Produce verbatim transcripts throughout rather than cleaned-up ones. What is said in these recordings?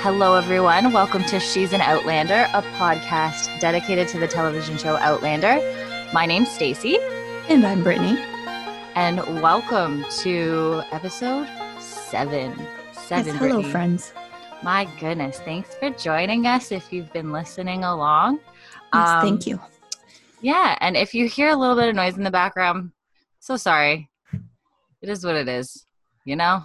Hello, everyone. Welcome to She's an Outlander, a podcast dedicated to the television show Outlander. My name's Stacy. And I'm Brittany. And welcome to episode seven. Seven, yes, hello, Brittany. friends. My goodness. Thanks for joining us if you've been listening along. Yes, um, thank you. Yeah, and if you hear a little bit of noise in the background, so sorry. It is what it is, you know?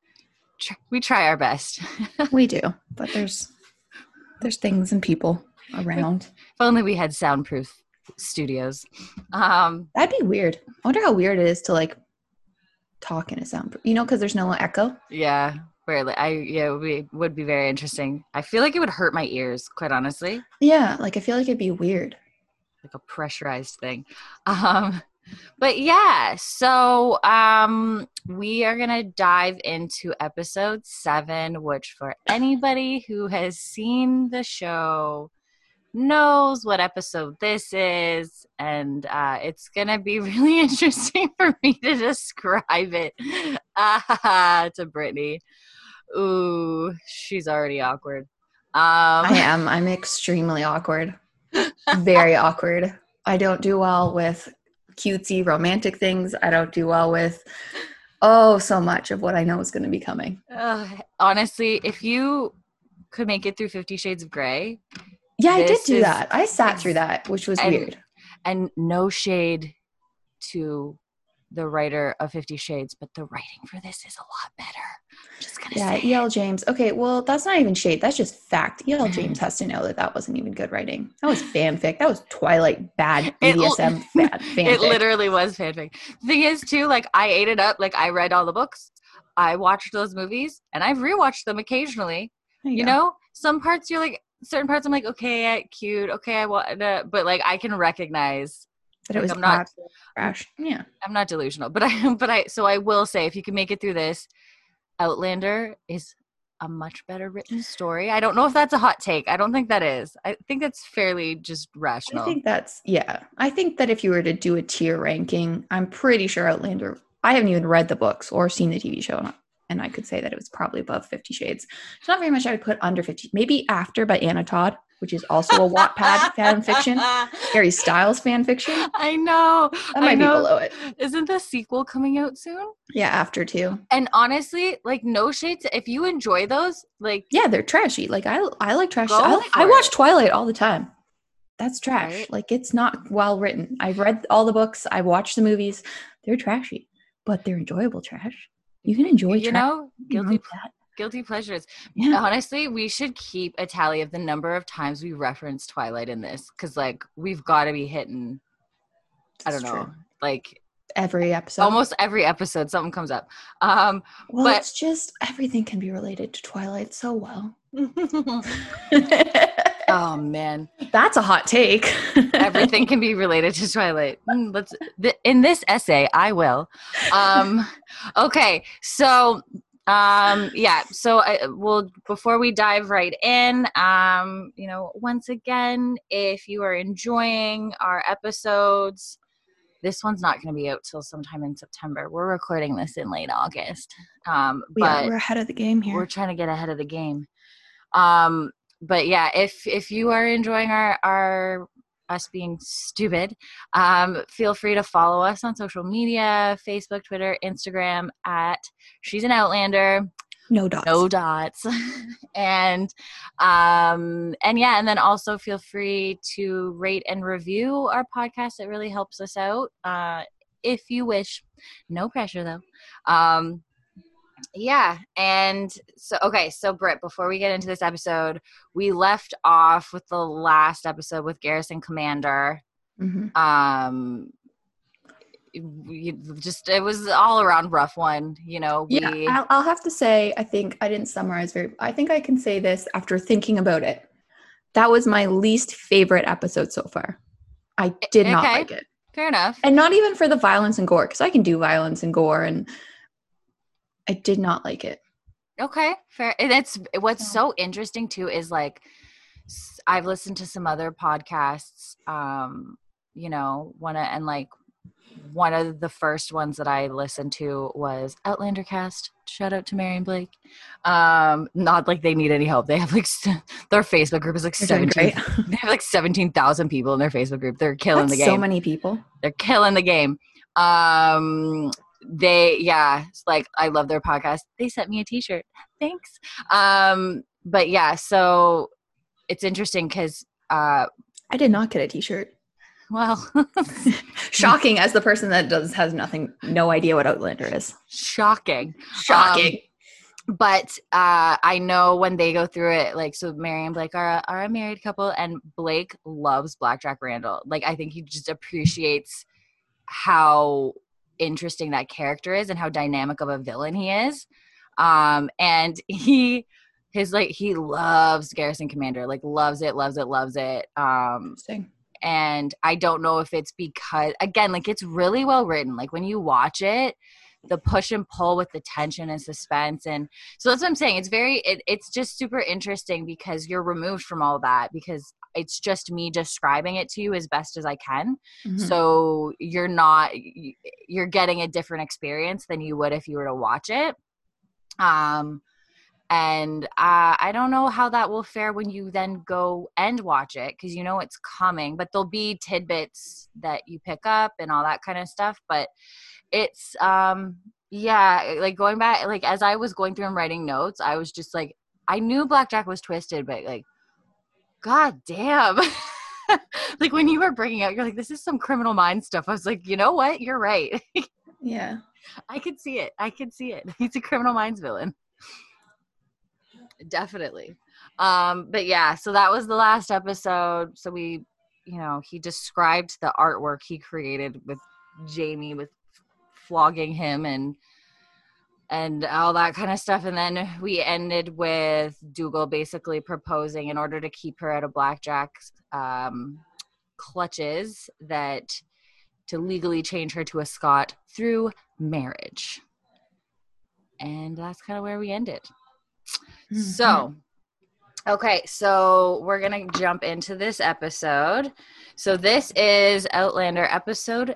We try our best. We do, but there's there's things and people around. If only we had soundproof studios. Um, That'd be weird. I wonder how weird it is to like talk in a soundproof, you know, because there's no echo. Yeah, barely. I yeah, it would be, would be very interesting. I feel like it would hurt my ears, quite honestly. Yeah, like I feel like it'd be weird, like a pressurized thing. Um, but yeah, so um, we are going to dive into episode seven, which for anybody who has seen the show knows what episode this is. And uh, it's going to be really interesting for me to describe it uh, to Brittany. Ooh, she's already awkward. Um, I am. I'm extremely awkward. Very awkward. I don't do well with cutesy romantic things. I don't do well with oh so much of what I know is going to be coming. Uh, honestly, if you could make it through Fifty Shades of Grey. Yeah, I did do is, that. I sat through that, which was and, weird. And no shade to the writer of Fifty Shades, but the writing for this is a lot better. I'm just gonna yeah, say E L. James. Okay, well, that's not even shade. That's just fact. E L. James has to know that that wasn't even good writing. That was fanfic. That was Twilight bad B D S M it, bad fanfic. It literally was fanfic. The thing is, too, like, I ate it up. Like, I read all the books. I watched those movies, and I've rewatched them occasionally. You, you know? Some parts you're like, certain parts I'm like, okay, cute. Okay, I want to, but, like, I can recognize that it was I'm not trash. Yeah. I'm not delusional, but I, but I, so I will say, if you can make it through this, Outlander is a much better written story. I don't know if that's a hot take. I don't think that is. I think that's fairly just rational. I think that's, yeah. I think that if you were to do a tier ranking, I'm pretty sure Outlander, I haven't even read the books or seen the T V show, and I could say that it was probably above Fifty Shades. It's not very much I would put under fifty, maybe After by Anna Todd, which is also a Wattpad fan fiction. Harry Styles fan fiction. I know. That might I know. be below it. Isn't the sequel coming out soon? Yeah, After too. And honestly, like, no shades. If you enjoy those, like, yeah, they're trashy. Like I, I like trash. Go I, for I watch it. Twilight all the time. That's trash. Right? Like it's not well written. I've read all the books. I've watched the movies. They're trashy, but they're enjoyable trash. You can enjoy. You trash. know, guilty. That. Guilty pleasures. Yeah. Honestly, we should keep a tally of the number of times we reference Twilight in this, because, like, we've got to be hitting, I don't That's know, true. like every episode. Almost every episode, something comes up. Um, well, but it's just everything can be related to Twilight so well. Oh man, that's a hot take. Everything can be related to Twilight. Mm, let's th- in this essay, I will. Um, okay, so. Um, yeah, so I will, before we dive right in, um, you know, once again, if you are enjoying our episodes, this one's not going to be out till sometime in September. We're recording this in late August. Um, but yeah, we're ahead of the game here. We're trying to get ahead of the game. Um, but yeah, if, if you are enjoying our, our, us being stupid, um, feel free to follow us on social media, Facebook, Twitter, Instagram at She's an Outlander. No dots. No dots. and, um, and yeah, and then also feel free to rate and review our podcast. It really helps us out. Uh, if you wish, no pressure though. Um, Yeah, and so, okay, so Britt, before we get into this episode, we left off with the last episode with Garrison Commander. Mm-hmm. Um, we just, it was all around rough one, you know. We, yeah, I'll, I'll have to say, I think I didn't summarize very, I think I can say this after thinking about it. That was my least favorite episode so far. I did okay, not like it. Fair enough. And not even for the violence and gore, because I can do violence and gore, and I did not like it. Okay, fair. And it's what's yeah. so interesting too is like I've listened to some other podcasts, um, you know, one and like one of the first ones that I listened to was Outlander Cast Shout out to Mary and Blake. Um, not like they need any help. They have like st- their Facebook group is like seventeen. They have like seventeen thousand people in their Facebook group. They're killing That's the game. So many people. They're killing the game. Um, they yeah, it's like I love their podcast. They sent me a T-shirt. Thanks. Um, but yeah, so it's interesting because uh, I did not get a T-shirt. Well, shocking as the person that does has nothing, no idea what Outlander is. Shocking. Shocking. Um, but uh, I know when they go through it, like, so Mary and Blake are a, are a married couple, and Blake loves Blackjack Randall. Like, I think he just appreciates how interesting that character is and how dynamic of a villain he is. Um, and he, his, like, he loves Garrison Commander, like, loves it, loves it, loves it. Um, Interesting. And I don't know if it's because, again, like it's really well written. Like when you watch it, the push and pull with the tension and suspense. And so that's what I'm saying. It's very, it, it's just super interesting because you're removed from all that because it's just me describing it to you as best as I can. Mm-hmm. So you're not, you're getting a different experience than you would if you were to watch it. Um, And uh, I don't know how that will fare when you then go and watch it because you know it's coming. But there'll be tidbits that you pick up and all that kind of stuff. But it's, um, yeah, like going back, like as I was going through and writing notes, I was just like, I knew Blackjack was twisted, but like, God damn. Like when you were bringing out, you're like, this is some Criminal Minds stuff. I was like, you know what? You're right. Yeah. I could see it. I could see it. He's a Criminal Minds villain. Definitely. Um, but yeah, so that was the last episode. So we, you know, he described the artwork he created with Jamie, with flogging him and and all that kind of stuff. And then we ended with Dougal basically proposing in order to keep her out of Blackjack's um, clutches that to legally change her to a Scot through marriage. And that's kind of where we ended. Mm-hmm. So, okay, so we're going to jump into this episode. So this is Outlander episode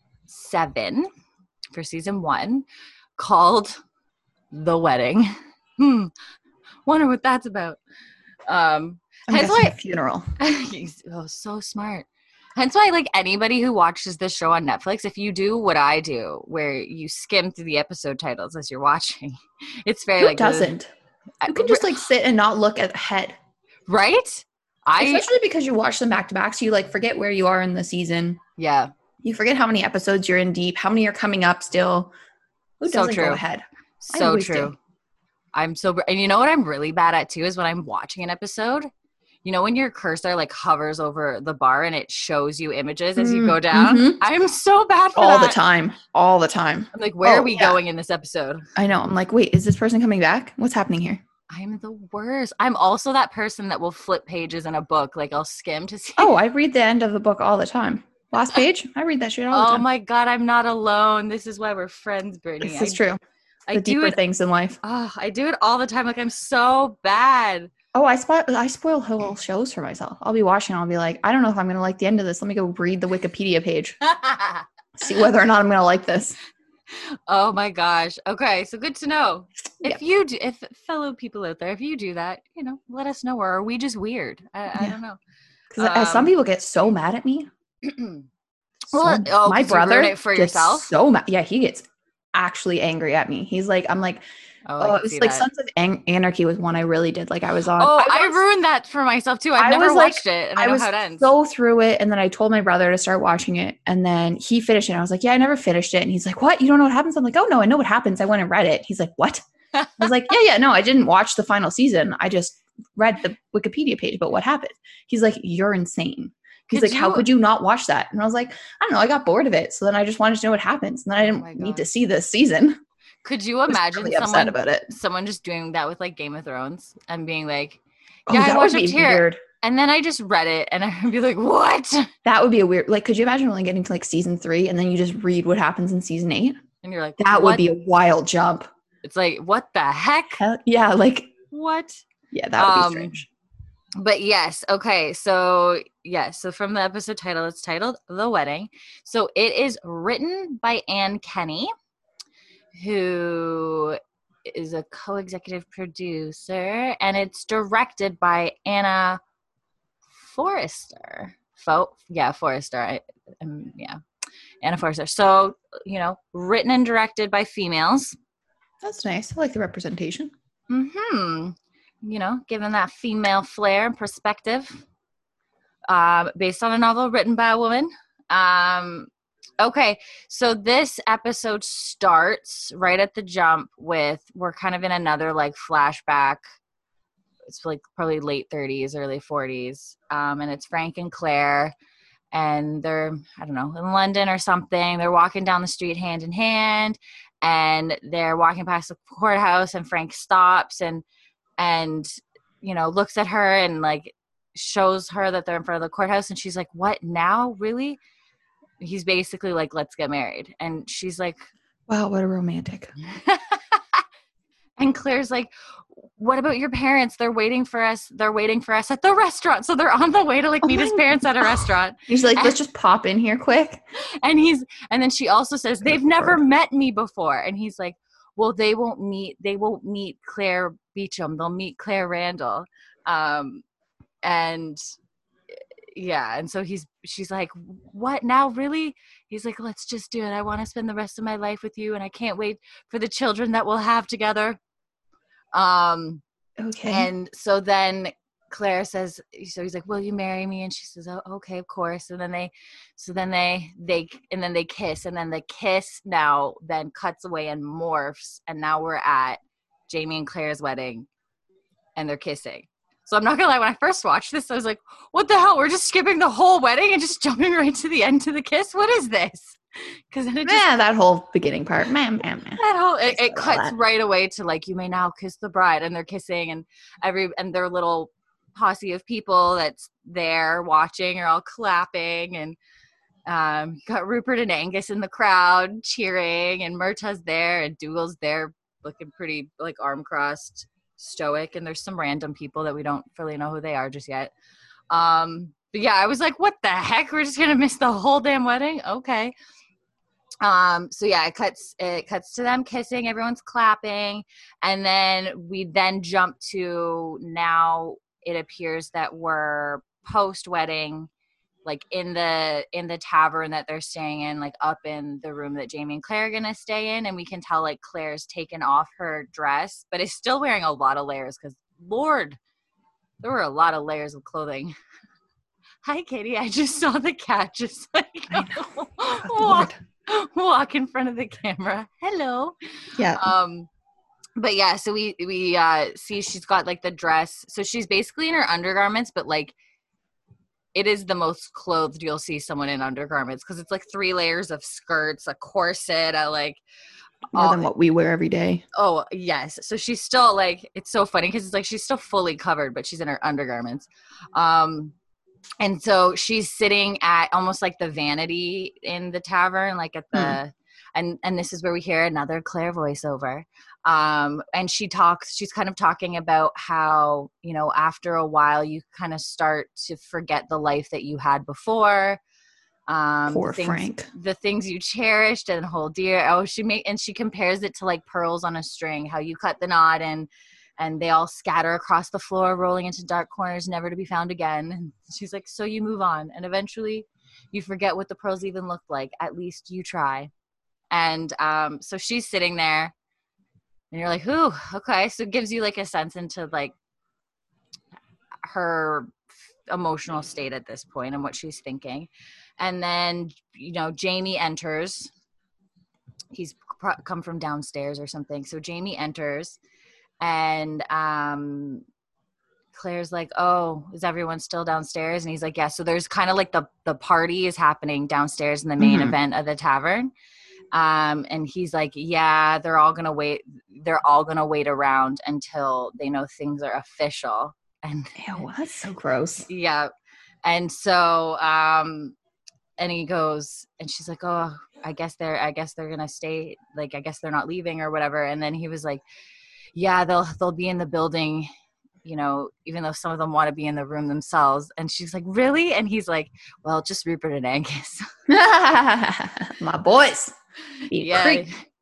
seven for season one called The Wedding. Hmm. Wonder what that's about. Um, I'm guessing why, a funeral. Oh, so smart. Hence why, like, anybody who watches this show on Netflix, if you do what I do, where you skim through the episode titles as you're watching, it's very, who like... doesn't? You can just, like, sit and not look ahead. Right? I Especially because you watch them back-to-back, so you, like, forget where you are in the season. Yeah. You forget how many episodes you're in deep, how many are coming up still. Who so doesn't true. go ahead? So true. Do. I'm so... And you know what I'm really bad at, too, is when I'm watching an episode... You know, when your cursor like hovers over the bar and it shows you images as you go down? Mm-hmm. I'm so bad for All that. the time. All the time. I'm like, where oh, are we yeah. going in this episode? I know. I'm like, wait, is this person coming back? What's happening here? I'm the worst. I'm also that person that will flip pages in a book. Like I'll skim to see. Oh, I read the end of the book all the time. Last page? I read that shit all oh the time. Oh my God, I'm not alone. This is why we're friends, Brittany. This is I, true. I the do deeper it, things in life. Oh, I do it all the time. Like I'm so bad. Oh, I spoil I spoil whole shows for myself. I'll be watching and I'll be like, I don't know if I'm going to like the end of this. Let me go read the Wikipedia page. See whether or not I'm going to like this. Oh my gosh. Okay. So good to know. If yeah. you do, if fellow people out there, if you do that, you know, let us know. Or are we just weird? I, yeah. I don't know. Because um, some people get so mad at me. well, so, oh, my brother it for gets yourself? so mad. Yeah, he gets actually angry at me. He's like, I'm like, Oh, oh it was like that. Sons of An- Anarchy was one I really did. Like I was on. Oh, I, I was, ruined that for myself too. I've I never watched like, it, and I, I know was how it ends. So through it, and then I told my brother to start watching it, and then he finished it. And I was like, "Yeah, I never finished it." And he's like, "What? You don't know what happens?" I'm like, "Oh no, I know what happens. I went and read it." He's like, "What?" I was like, "Yeah, yeah, no, I didn't watch the final season. I just read the Wikipedia page about what happened." He's like, "You're insane." He's could like, you? "How could you not watch that?" And I was like, "I don't know. I got bored of it, so then I just wanted to know what happens, and then I didn't oh need to see this season." Could you imagine really someone about it. someone just doing that with like Game of Thrones and being like, "Yeah, oh, I watched it here," weird. And then I just read it, and I'd be like, "What?" That would be a weird. Like, could you imagine only getting to like season three, and then you just read what happens in season eight? And you're like, that what? would be a wild jump. It's like, what the heck? Hell, yeah, like what? Yeah, that would um, be strange. But yes, okay, so yes, so from the episode title, it's titled The Wedding. So it is written by Anne Kenny, who is a co-executive producer, and it's directed by Anna Forrester. Fo- yeah, Forrester. I, um, yeah, Anna Forrester. So, you know, written and directed by females. That's nice. I like the representation. Hmm. You know, given that female flair and perspective. Um, based on a novel written by a woman. Um, okay, so this episode starts right at the jump with, we're kind of in another like flashback. It's like probably late thirties, early forties. Um, and it's Frank and Claire, and they're, I don't know, in London or something. They're walking down the street hand in hand, and they're walking past the courthouse, and Frank stops and, and, you know, looks at her and like shows her that they're in front of the courthouse, and she's like, what now? Really? He's basically like, let's get married. And she's like, wow, what a romantic. And Claire's like, what about your parents? They're waiting for us. They're waiting for us at the restaurant. So they're on the way to like Oh meet my his parents at a God. restaurant. He's like, and, let's just pop in here quick. And he's, and then she also says, they've Good never Lord. met me before. And he's like, well, they won't meet, they won't meet Claire Beecham. They'll meet Claire Randall. Um, and yeah. And so he's, she's like, what now? Really? He's like, let's just do it. I want to spend the rest of my life with you. And I can't wait for the children that we'll have together. Um, Okay. and so then Claire says, so he's like, will you marry me? And she says, oh, okay, of course. And then they, so then they, they, and then they kiss, and then the kiss now then cuts away and morphs. And now we're at Jamie and Claire's wedding, and they're kissing. So I'm not gonna lie, when I first watched this, I was like, what the hell? We're just skipping the whole wedding and just jumping right to the end to the kiss? What is this? Because then it just, yeah, that whole beginning part. Man, man, man. that whole, it, it All cuts that. right away to like, you may now kiss the bride, and they're kissing, and every, and their little posse of people that's there watching are all clapping, and um, you got Rupert and Angus in the crowd cheering, and Murtaugh's there, and Dougal's there looking pretty like arm crossed, stoic, and there's some random people that we don't really know who they are just yet. Um, but yeah, I was like, what the heck? We're just gonna miss the whole damn wedding? Okay. Um, so yeah, it cuts, it cuts to them kissing, everyone's clapping. And then we then jump to, now it appears that we're post wedding, like in the, in the tavern that they're staying in, like up in the room that Jamie and Claire are going to stay in. And we can tell like Claire's taken off her dress, but is still wearing a lot of layers. Cause Lord, there were a lot of layers of clothing. Hi, Katie. I just saw the cat just like I know. Good walk, Lord. walk in front of the camera. Hello. Yeah. Um, but yeah, so we we uh, see she's got like the dress. So she's basically in her undergarments, but like it is the most clothed you'll see someone in undergarments, because it's like three layers of skirts, a corset, a like More all, than what we wear every day. oh yes. So she's still like, it's so funny because it's like she's still fully covered, but she's in her undergarments. Um, and so she's sitting at almost like the vanity in the tavern, like at the, hmm. and and this is where we hear another Claire voiceover. Um, and she talks, she's kind of talking about how, you know, after a while you kind of start to forget the life that you had before. Um, Poor the things, Frank. The things you cherished and hold dear. Oh, she made, and she compares it to like pearls on a string, how you cut the knot and, and they all scatter across the floor, rolling into dark corners, never to be found again. And she's like, so you move on, and eventually you forget what the pearls even looked like. At least you try. And um, so she's sitting there, and you're like, ooh, okay. So it gives you like a sense into like her emotional state at this point and what she's thinking. And then, you know, Jamie enters. He's pro- come from downstairs or something. So Jamie enters, and um, Claire's like, oh, is everyone still downstairs? And he's like, yeah. So there's kind of like the, the party is happening downstairs in the main mm-hmm. event of the tavern. Um, and he's like, yeah, they're all going to wait. They're all going to wait around until they know things are official. And ew, that's so gross. Yeah. And so, um, and he goes, and she's like, oh, I guess they're, I guess they're going to stay. Like, I guess they're not leaving or whatever. And then he was like, yeah, they'll, they'll be in the building, you know, even though some of them want to be in the room themselves. And she's like, really? And he's like, well, just Rupert and Angus. My boys. Be yeah. creep.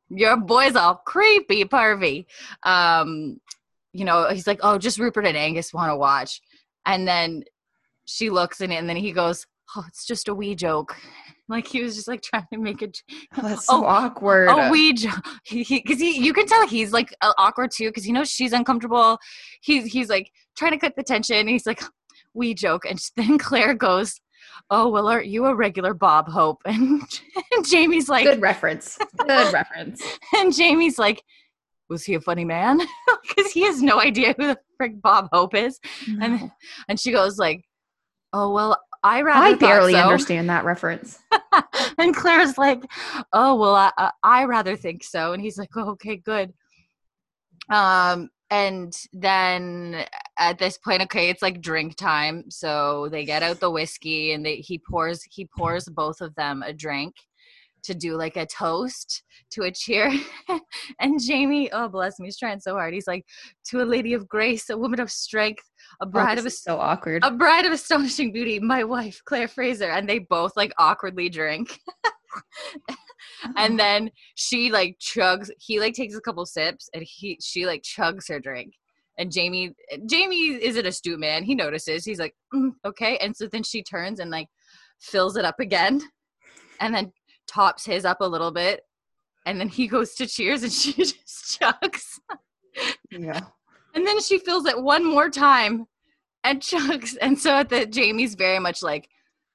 your boy's all creepy, pervy. Um, you know, he's like, oh, just Rupert and Angus want to watch. And then she looks in it, and then he goes, oh, it's just a wee joke. Like he was just like trying to make it. Oh, that's so oh, awkward. A wee joke. He, he, cause he, you can tell he's like uh, awkward too. Cause he knows she's uncomfortable. He's, he's like trying to cut the tension. He's like, wee joke. And then Claire goes, oh, well, aren't you a regular Bob Hope? And, and Jamie's like, good reference. Good reference. And Jamie's like, was he a funny man? Because he has no idea who the frick Bob Hope is. No. And and she goes like, oh, well, I rather I barely so. understand that reference. And Claire's like, oh, well, I, I, I rather think so. And he's like, oh, okay, good. Um, and then at this point, okay, it's like drink time. So they get out the whiskey, and they, he pours he pours both of them a drink to do like a toast to a cheer. And Jamie, oh bless me, he's trying so hard. He's like, to a lady of grace, a woman of strength, a bride oh, of a, so awkward, a bride of astonishing beauty, my wife, Claire Fraser. And they both like awkwardly drink. And then she like chugs, he like takes a couple sips, and he she like chugs her drink. And Jamie, Jamie is an astute man. He notices. He's like, mm, okay. And so then she turns and like fills it up again, and then tops his up a little bit, and then he goes to cheers, and she just chugs. Yeah. And then she fills it one more time and chugs. And so at the Jamie's very much like,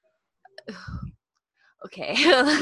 okay.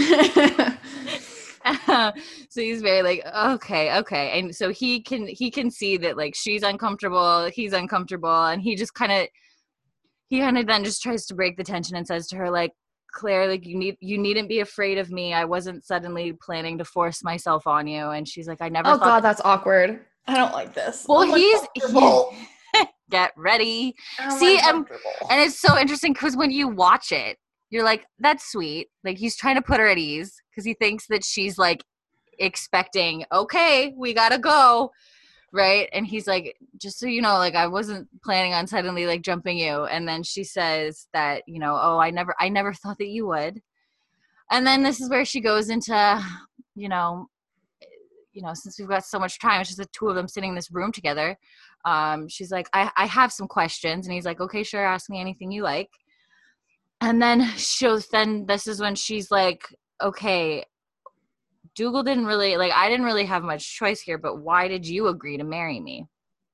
uh, so he's very like, okay, okay. And so he can he can see that like she's uncomfortable, he's uncomfortable, and he just kind of he kind of then just tries to break the tension and says to her like, Claire, like you need you needn't be afraid of me. I wasn't suddenly planning to force myself on you. And she's like, I never oh thought god that- that's awkward. I don't like this. Well, I'm he's, he's get ready. I'm See, and, and it's so interesting because when you watch it, you're like, that's sweet. Like he's trying to put her at ease because he thinks that she's like expecting, okay, we gotta go. Right. And he's like, just so you know, like I wasn't planning on suddenly like jumping you. And then she says that, you know, oh, I never, I never thought that you would. And then this is where she goes into, you know, you know, since we've got so much time, it's just the two of them sitting in this room together. Um, she's like, I, I have some questions. And he's like, okay, sure. Ask me anything you like. And then she'll, then this is when she's like, okay, Dougal didn't really, like, I didn't really have much choice here, but why did you agree to marry me?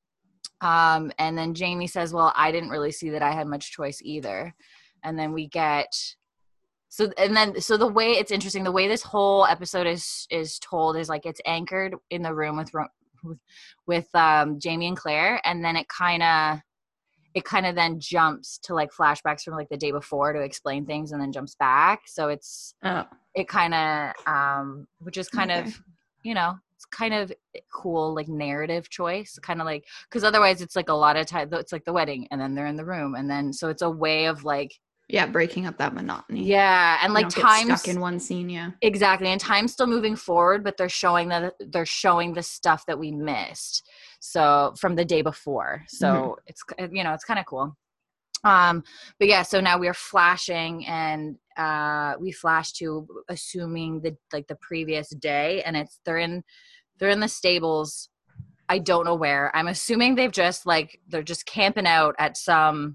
Um, and then Jamie says, well, I didn't really see that I had much choice either. And then we get, so, and then, so the way it's interesting, the way this whole episode is, is told is like, it's anchored in the room with, with, with um, Jamie and Claire. And then it kind of, it kind of then jumps to like flashbacks from like the day before to explain things, and then jumps back. So it's, oh. it kind of, um, which is kind okay. of, you know, it's kind of cool, like narrative choice, kind of like, cause otherwise it's like a lot of time, it's like the wedding and then they're in the room. And then, so it's a way of like, yeah, breaking up that monotony. Yeah. And like time stuck in one scene. Yeah, exactly. And time's still moving forward, but they're showing that they're showing the stuff that we missed. So from the day before. So mm-hmm. it's, you know, it's kind of cool. Um, but yeah, so now we are flashing, and uh, we flash to assuming the, like the previous day, and it's, they're in, they're in the stables. I don't know where. I'm assuming they've just like, they're just camping out at some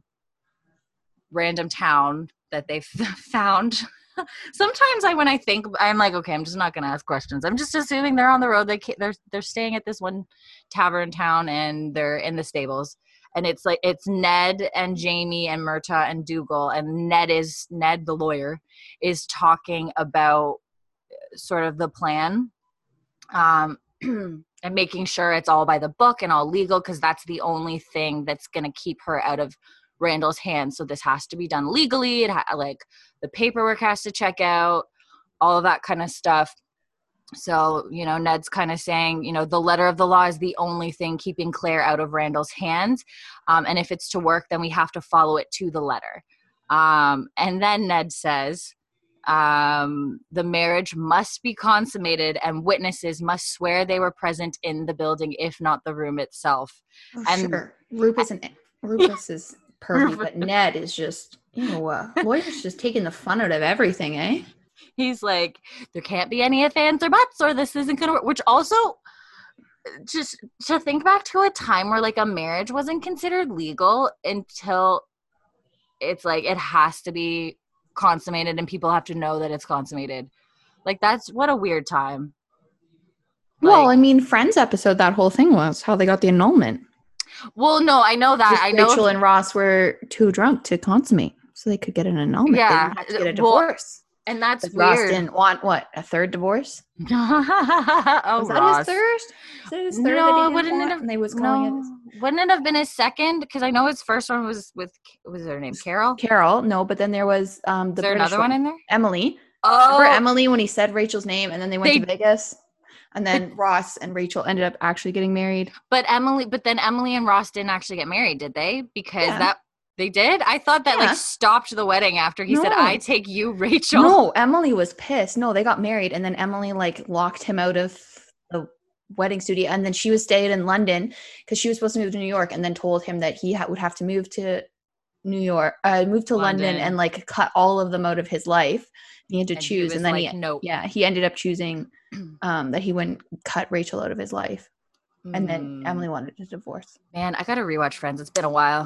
random town that they've found. Sometimes I, when I think, I'm like, okay, I'm just not going to ask questions. I'm just assuming they're on the road. They they're they're staying at this one tavern town, and they're in the stables. And it's like, it's Ned and Jamie and Myrta and Dougal, and Ned is Ned, the lawyer, is talking about sort of the plan, um, and making sure it's all by the book and all legal, because that's the only thing that's going to keep her out of Randall's hands. So this has to be done legally. It ha- like the paperwork has to check out, all of that kind of stuff. So, you know, Ned's kind of saying, you know, the letter of the law is the only thing keeping Claire out of Randall's hands. Um, and if it's to work, then we have to follow it to the letter. Um, and then Ned says, um, the marriage must be consummated, and witnesses must swear they were present in the building, if not the room itself. Oh, and sure. Rufus and Rufus is perfect, but Ned is just, you know, uh, lawyer's just taking the fun out of everything, eh? He's like, there can't be any ifs, ands, or buts, or this isn't going to work. Which also, just to think back to a time where like a marriage wasn't considered legal until it's like it has to be consummated and people have to know that it's consummated. Like, that's what a weird time. Like, well, I mean, Friends episode, that whole thing was how they got the annulment. Well, no, I know that. Just I know Rachel and Ross were too drunk to consummate, so they could get an annulment. Yeah, they had to get a divorce. Well, and that's weird. Ross didn't want what, a third divorce? oh, was that Ross. his third? Was it his third no, that he wouldn't want? it have? And they was calling no, it. Wouldn't it have been his second? Because I know his first one was with was her name Carol. Carol, no, but then there was um the Is there British another one in there? Emily. Oh, remember Emily when he said Rachel's name, and then they went they, to Vegas, and then Ross and Rachel ended up actually getting married. But Emily, but then Emily and Ross didn't actually get married, did they? Because yeah. that. They did? I thought that, yeah. like, stopped the wedding after he no. said, I take you, Rachel. No, Emily was pissed. No, they got married, and then Emily, like, locked him out of the wedding studio, and then she was staying in London because she was supposed to move to New York, and then told him that he ha- would have to move to New York, uh, move to London. London, and, like, cut all of them out of his life. He had to and choose, and then like, he, nope. yeah, he ended up choosing um, that he wouldn't cut Rachel out of his life, and mm. then Emily wanted a divorce. Man, I got to rewatch Friends. It's been a while.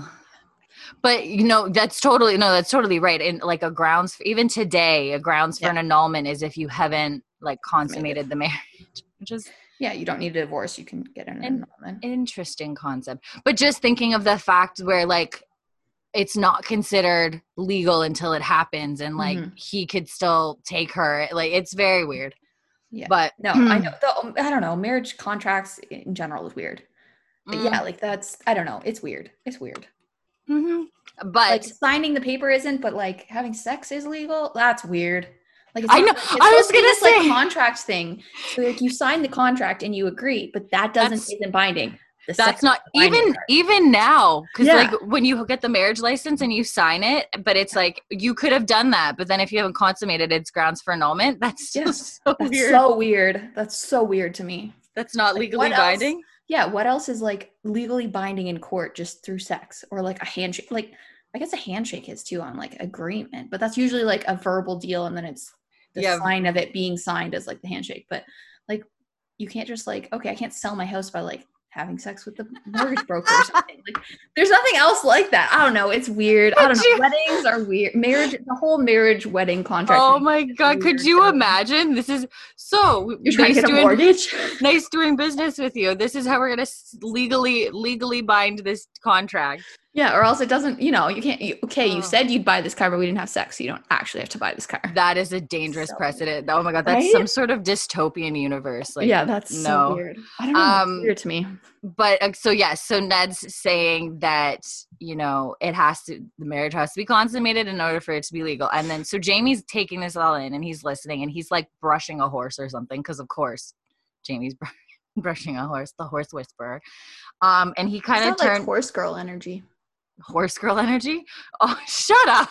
But, you know, that's totally, no, that's totally right. And like a grounds, for, even today, a grounds for yeah. an annulment is if you haven't like consummated the marriage, which is. Yeah, you don't need a divorce. You can get an, an annulment. Interesting concept. But just thinking of the fact where like it's not considered legal until it happens and like mm-hmm. he could still take her. Like, it's very weird. Yeah. But no, I know. The, I don't know. Marriage contracts in general is weird. But mm. yeah, like that's, I don't know. It's weird. It's weird. Mm-hmm. But like signing the paper isn't, but like having sex is legal. That's weird. Like it's I know. Like, it's I was gonna this say like contract thing. So like you sign the contract and you agree, but that doesn't that's, isn't binding. The that's not even part. even now because yeah. like when you get the marriage license and you sign it, but it's like you could have done that, but then if you haven't consummated, it's grounds for annulment. That's still yes. so that's weird. So weird. That's so weird to me. That's not like, legally binding. Else? Yeah, what else is like legally binding in court just through sex or like a handshake? Like, I guess a handshake is too on like agreement, but that's usually like a verbal deal, and then it's the yeah. sign of it being signed as like the handshake. But like, you can't just like, okay, I can't sell my house by like having sex with the mortgage broker or something. Like, there's nothing else like that. I don't know. It's weird. I don't know. You- Weddings are weird. Marriage, the whole marriage wedding contract. Oh my God. Could you too. imagine? This is so You're trying nice to get a doing, mortgage. Nice doing business with you. This is how we're going to legally, legally bind this contract. Yeah, or else it doesn't, you know, you can't, you, okay, you oh. said you'd buy this car, but we didn't have sex, so you don't actually have to buy this car. That is a dangerous so precedent. Weird. Oh my God, that's right? some sort of dystopian universe. Like, yeah, that's no. so weird. I don't know, um, it's weird to me. But, uh, so yes, so Ned's saying that, you know, it has to, the marriage has to be consummated in order for it to be legal. And then, so Jamie's taking this all in, and he's listening, and he's like brushing a horse or something, because of course, Jamie's br- brushing a horse, the horse whisperer. Um, and he kind of turned. Like horse girl energy. Horse girl energy? Oh, shut up.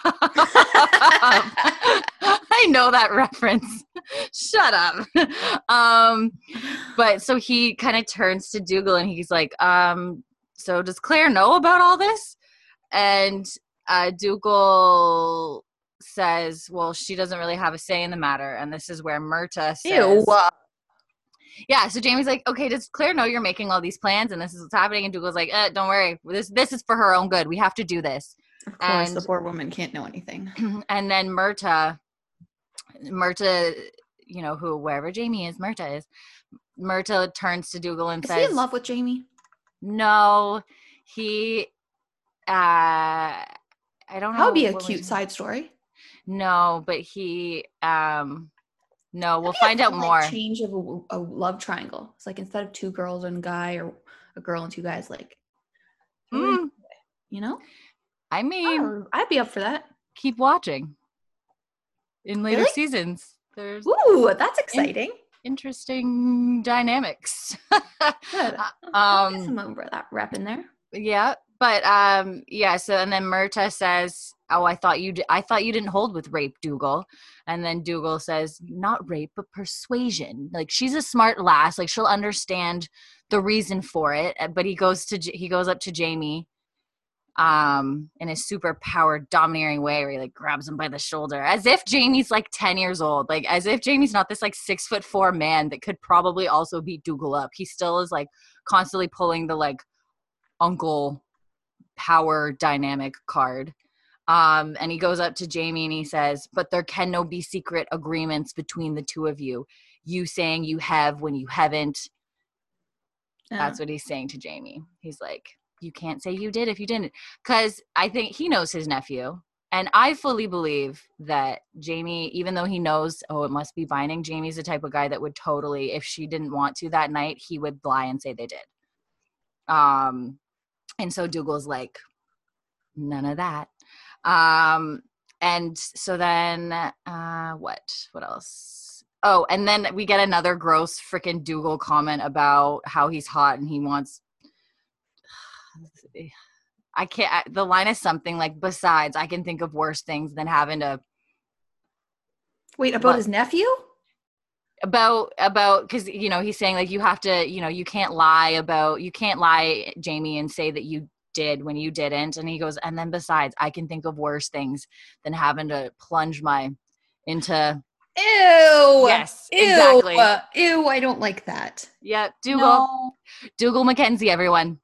I know that reference. Shut up. Um, but so he kind of turns to Dougal and he's like, um, so does Claire know about all this? And uh, Dougal says, well, she doesn't really have a say in the matter. And this is where Myrta says, Ew. Yeah, so Jamie's like, okay, does Claire know you're making all these plans and this is what's happening? And Dougal's like, eh, don't worry. This this is for her own good. We have to do this. Of course, and, the poor woman can't know anything. And then Myrta, Myrta, you know, who, wherever Jamie is, Myrta is, Myrta turns to Dougal and is says. Is he in love with Jamie? No, he, uh, I don't know. That would be a cute side story. No, but he, um... No, we'll find out like more. Change of a, a love triangle. It's like instead of two girls and guy, or a girl and two guys, like, mm. you know. I mean, oh, I'd be up for that. Keep watching. In later really? seasons, there's ooh, that's exciting. In- interesting dynamics. Good. um, some that rep in there. Yeah, but um, yeah. So and then Myrta says, "Oh, I thought you, d- I thought you didn't hold with rape, Dougal." And then Dougal says, "Not rape, but persuasion. Like she's a smart lass. Like she'll understand the reason for it." But he goes to he goes up to Jamie, um, in a super powered, domineering way where he like grabs him by the shoulder as if Jamie's like ten years old, like as if Jamie's not this like six foot four man that could probably also beat Dougal up. He still is like constantly pulling the like uncle power dynamic card. Um, and he goes up to Jamie and he says, but there can no be secret agreements between the two of you. You saying you have when you haven't. Yeah. That's what he's saying to Jamie. He's like, you can't say you did if you didn't. Because I think he knows his nephew. And I fully believe that Jamie, even though he knows, oh, it must be binding, Jamie's the type of guy that would totally, if she didn't want to that night, he would lie and say they did. Um, and so Dougal's like, none of that. Um, and so then, uh, what, what else? Oh, and then we get another gross freaking Dougal comment about how he's hot and he wants, I can't, I, the line is something like, besides, I can think of worse things than having to. Wait, about what? His nephew? About, about, cause you know, he's saying like, you have to, you know, you can't lie about, you can't lie, Jamie, and say that you did when you didn't. And he goes, and then besides, I can think of worse things than having to plunge my into ew yes ew, exactly uh, ew I don't like that. Yeah, Dougal no. Dougal Mackenzie, everyone.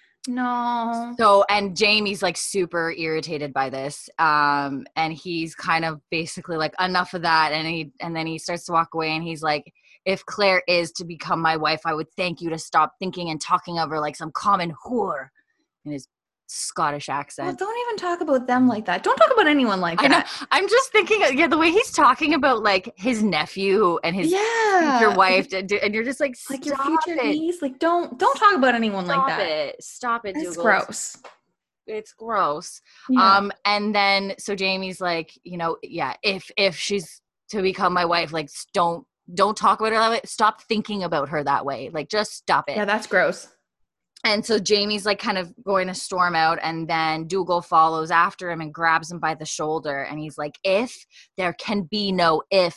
No. So, and Jamie's like super irritated by this, um and he's kind of basically like, enough of that. And he and then he starts to walk away and he's like, if Claire is to become my wife, I would thank you to stop thinking and talking of her like some common whore, in his Scottish accent. Well, don't even talk about them like that. Don't talk about anyone like I that. know. I'm just thinking, yeah, the way he's talking about like his nephew and his yeah. future wife, and you're just like, like your future it. niece. Like, don't don't talk about anyone Stop like that. It. Stop it, It's Dougal. gross. It's gross. Yeah. Um, and then so Jamie's like, you know, yeah, if if she's to become my wife, like, don't don't talk about her that way. Stop thinking about her that way. Like, just stop it. Yeah, that's gross. And so Jamie's like kind of going to storm out, and then Dougal follows after him and grabs him by the shoulder. And he's like, if there can be no if,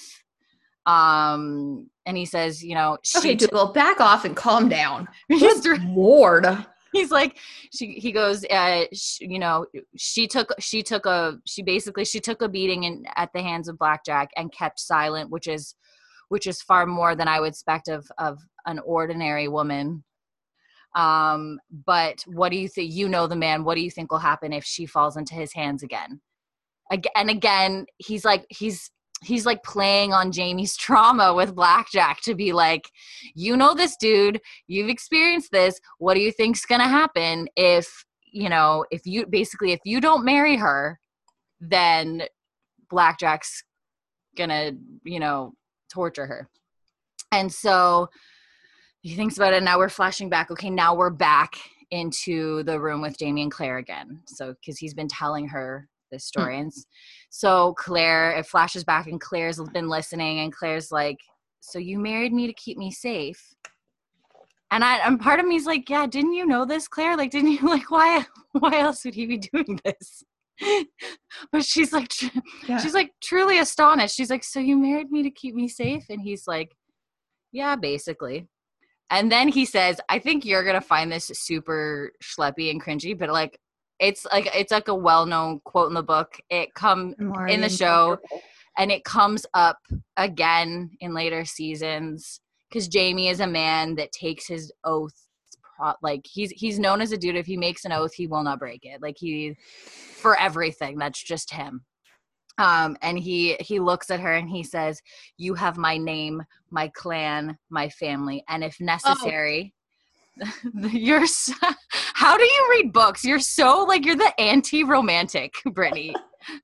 um, and he says, you know, she okay, Dougal, t- back off and calm down. He's Lord. He's like, she, he goes, uh, she, you know, she took, she took a, she basically, she took a beating in at the hands of Blackjack and kept silent, which is, which is far more than I would expect of, of an ordinary woman. Um, but what do you think? You know the man. What do you think will happen if she falls into his hands again? Again and again, he's like he's he's like playing on Jamie's trauma with Blackjack to be like, you know this dude, you've experienced this. What do you think's gonna happen if you know if you basically if you don't marry her, then Blackjack's gonna you know torture her. And so he thinks about it. Now we're flashing back. Okay, now we're back into the room with Jamie and Claire again. So, because he's been telling her this story. Mm. And so Claire, it flashes back and Claire's been listening. And Claire's like, so you married me to keep me safe. And I, and part of me is like, yeah, didn't you know this, Claire? Like, didn't you, like, why, why else would he be doing this? But she's like, tr- yeah. she's like truly astonished. She's like, so you married me to keep me safe? And he's like, yeah, basically. And then he says, I think you're going to find this super schleppy and cringy, but like, it's like, it's like a well-known quote in the book. It comes in the show and it comes up again in later seasons because Jamie is a man that takes his oath. Like he's, he's known as a dude. If he makes an oath, he will not break it. Like he, for everything, that's just him. Um, and he, he looks at her and he says, you have my name, my clan, my family. And if necessary, oh. you're, so, how do you read books? You're so like, you're the anti-romantic, Brittany.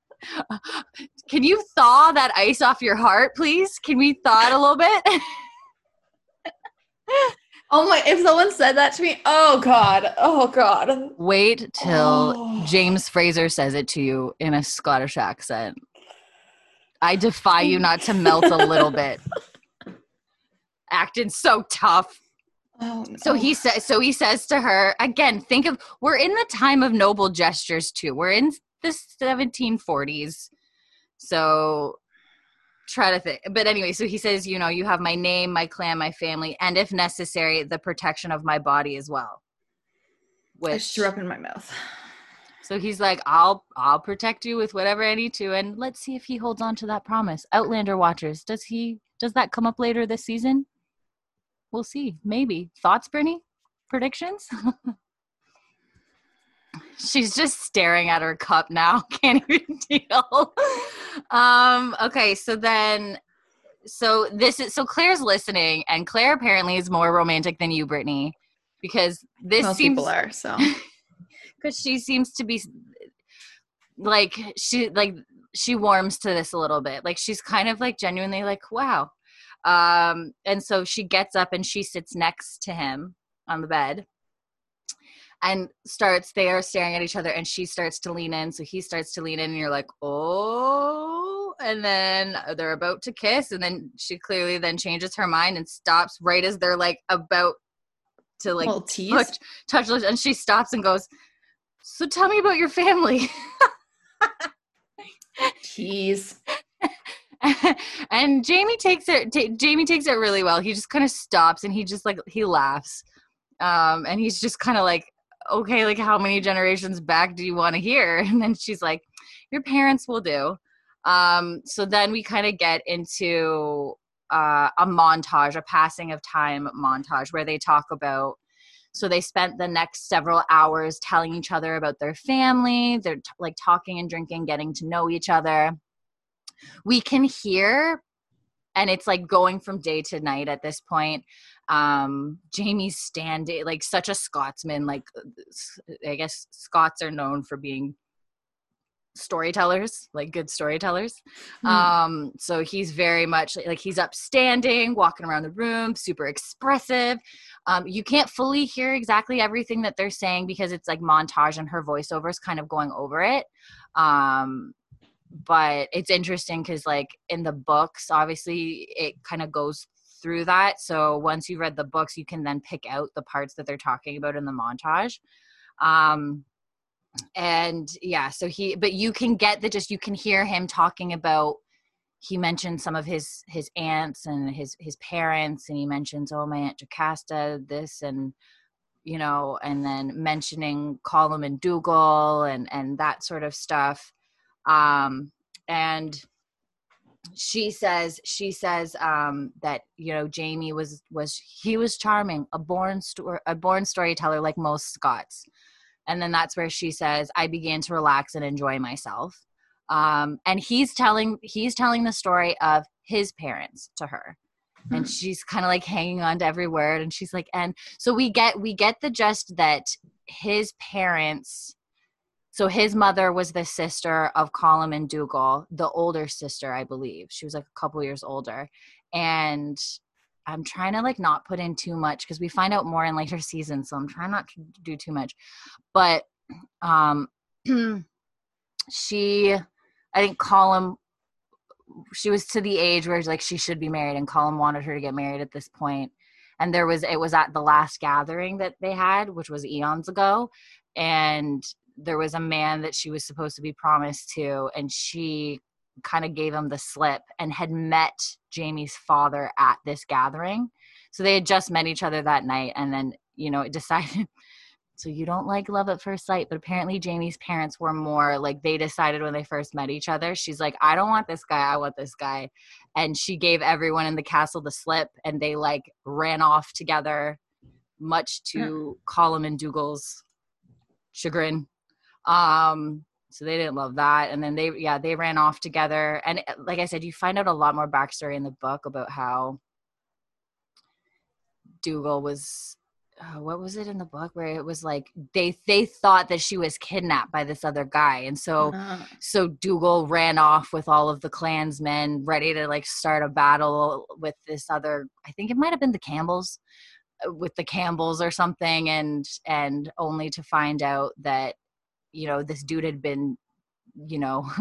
Can you thaw that ice off your heart, please? Can we thaw it a little bit? Oh my, if someone said that to me, oh God, oh God. Wait till oh. James Fraser says it to you in a Scottish accent. I defy you not to melt a little bit. Acting so tough. Oh, no. So he says, so he says to her, again, think of, we're in the time of noble gestures too. We're in the seventeen forties. So try to think. But anyway, so he says, you know, you have my name, my clan, my family, and if necessary, the protection of my body as well. Which I just threw up in my mouth. So he's like, I'll I'll protect you with whatever I need to, and let's see if he holds on to that promise. Outlander watchers, does he does that come up later this season? We'll see. Maybe. Thoughts, Brittany? Predictions? She's just staring at her cup now. Can't even deal. um, okay, so then so this is so Claire's listening, and Claire apparently is more romantic than you, Brittany, because this Most seems people are, so because she seems to be like she like she warms to this a little bit. Like she's kind of like genuinely like, wow. Um, and so she gets up and she sits next to him on the bed and starts, they are staring at each other, and she starts to lean in. So he starts to lean in, and you're like, oh, and then they're about to kiss. And then she clearly then changes her mind and stops right as they're like about to like touch, touch lips. And she stops and goes, so tell me about your family. Tease. And Jamie takes it t- Jamie takes it really well. He just kind of stops and he just like he laughs. Um and he's just kind of like, okay, like how many generations back do you want to hear? And then she's like, your parents will do. Um so then we kind of get into uh a montage, a passing of time montage where they talk about, so they spent the next several hours telling each other about their family. They're t- like talking and drinking, getting to know each other. We can hear, and it's like going from day to night at this point. Um, Jamie's standing like such a Scotsman. Like I guess Scots are known for being storytellers, like good storytellers. Mm. Um, so he's very much like he's upstanding, walking around the room, super expressive. Um, you can't fully hear exactly everything that they're saying because it's like montage and her voiceover is kind of going over it. Um, but it's interesting because like in the books, obviously it kind of goes through that. So once you read the books, you can then pick out the parts that they're talking about in the montage. Um, and yeah, so he, but you can get the, just, you can hear him talking about, he mentioned some of his, his aunts and his, his parents. And he mentions, oh, my Aunt Jocasta, this, and, you know, and then mentioning Colum and Dougal and, and that sort of stuff. Um, and she says, she says, um, that, you know, Jamie was, was, he was charming, a born story, a born storyteller, like most Scots. And then that's where she says, I began to relax and enjoy myself. Um, and he's telling, he's telling the story of his parents to her. Hmm. And she's kind of like hanging on to every word. And she's like, and so we get, we get the gist that his parents, so his mother was the sister of Colum and Dougal, the older sister, I believe. She was like a couple years older. And I'm trying to like not put in too much because we find out more in later seasons. So I'm trying not to do too much. But um, she, I think Colum, she was to the age where like she should be married, and Colum wanted her to get married at this point. And there was, it was at the last gathering that they had, which was eons ago. And there was a man that she was supposed to be promised to, and she kind of gave him the slip and had met Jamie's father at this gathering. So they had just met each other that night. And then, you know, it decided, so you don't like love at first sight, but apparently Jamie's parents were more like, they decided when they first met each other, she's like, I don't want this guy, I want this guy. And she gave everyone in the castle the slip, and they like ran off together, much to yeah. Colum and Dougal's chagrin. Um, so they didn't love that. And then they, yeah, they ran off together. And like I said, you find out a lot more backstory in the book about how Dougal was, uh, what was it in the book where it was like, they, they thought that she was kidnapped by this other guy. And so, uh-huh. so Dougal ran off with all of the clansmen ready to like start a battle with this other, I think it might've been the Campbells, with the Campbells or something. And, and only to find out that, you know, this dude had been, you know,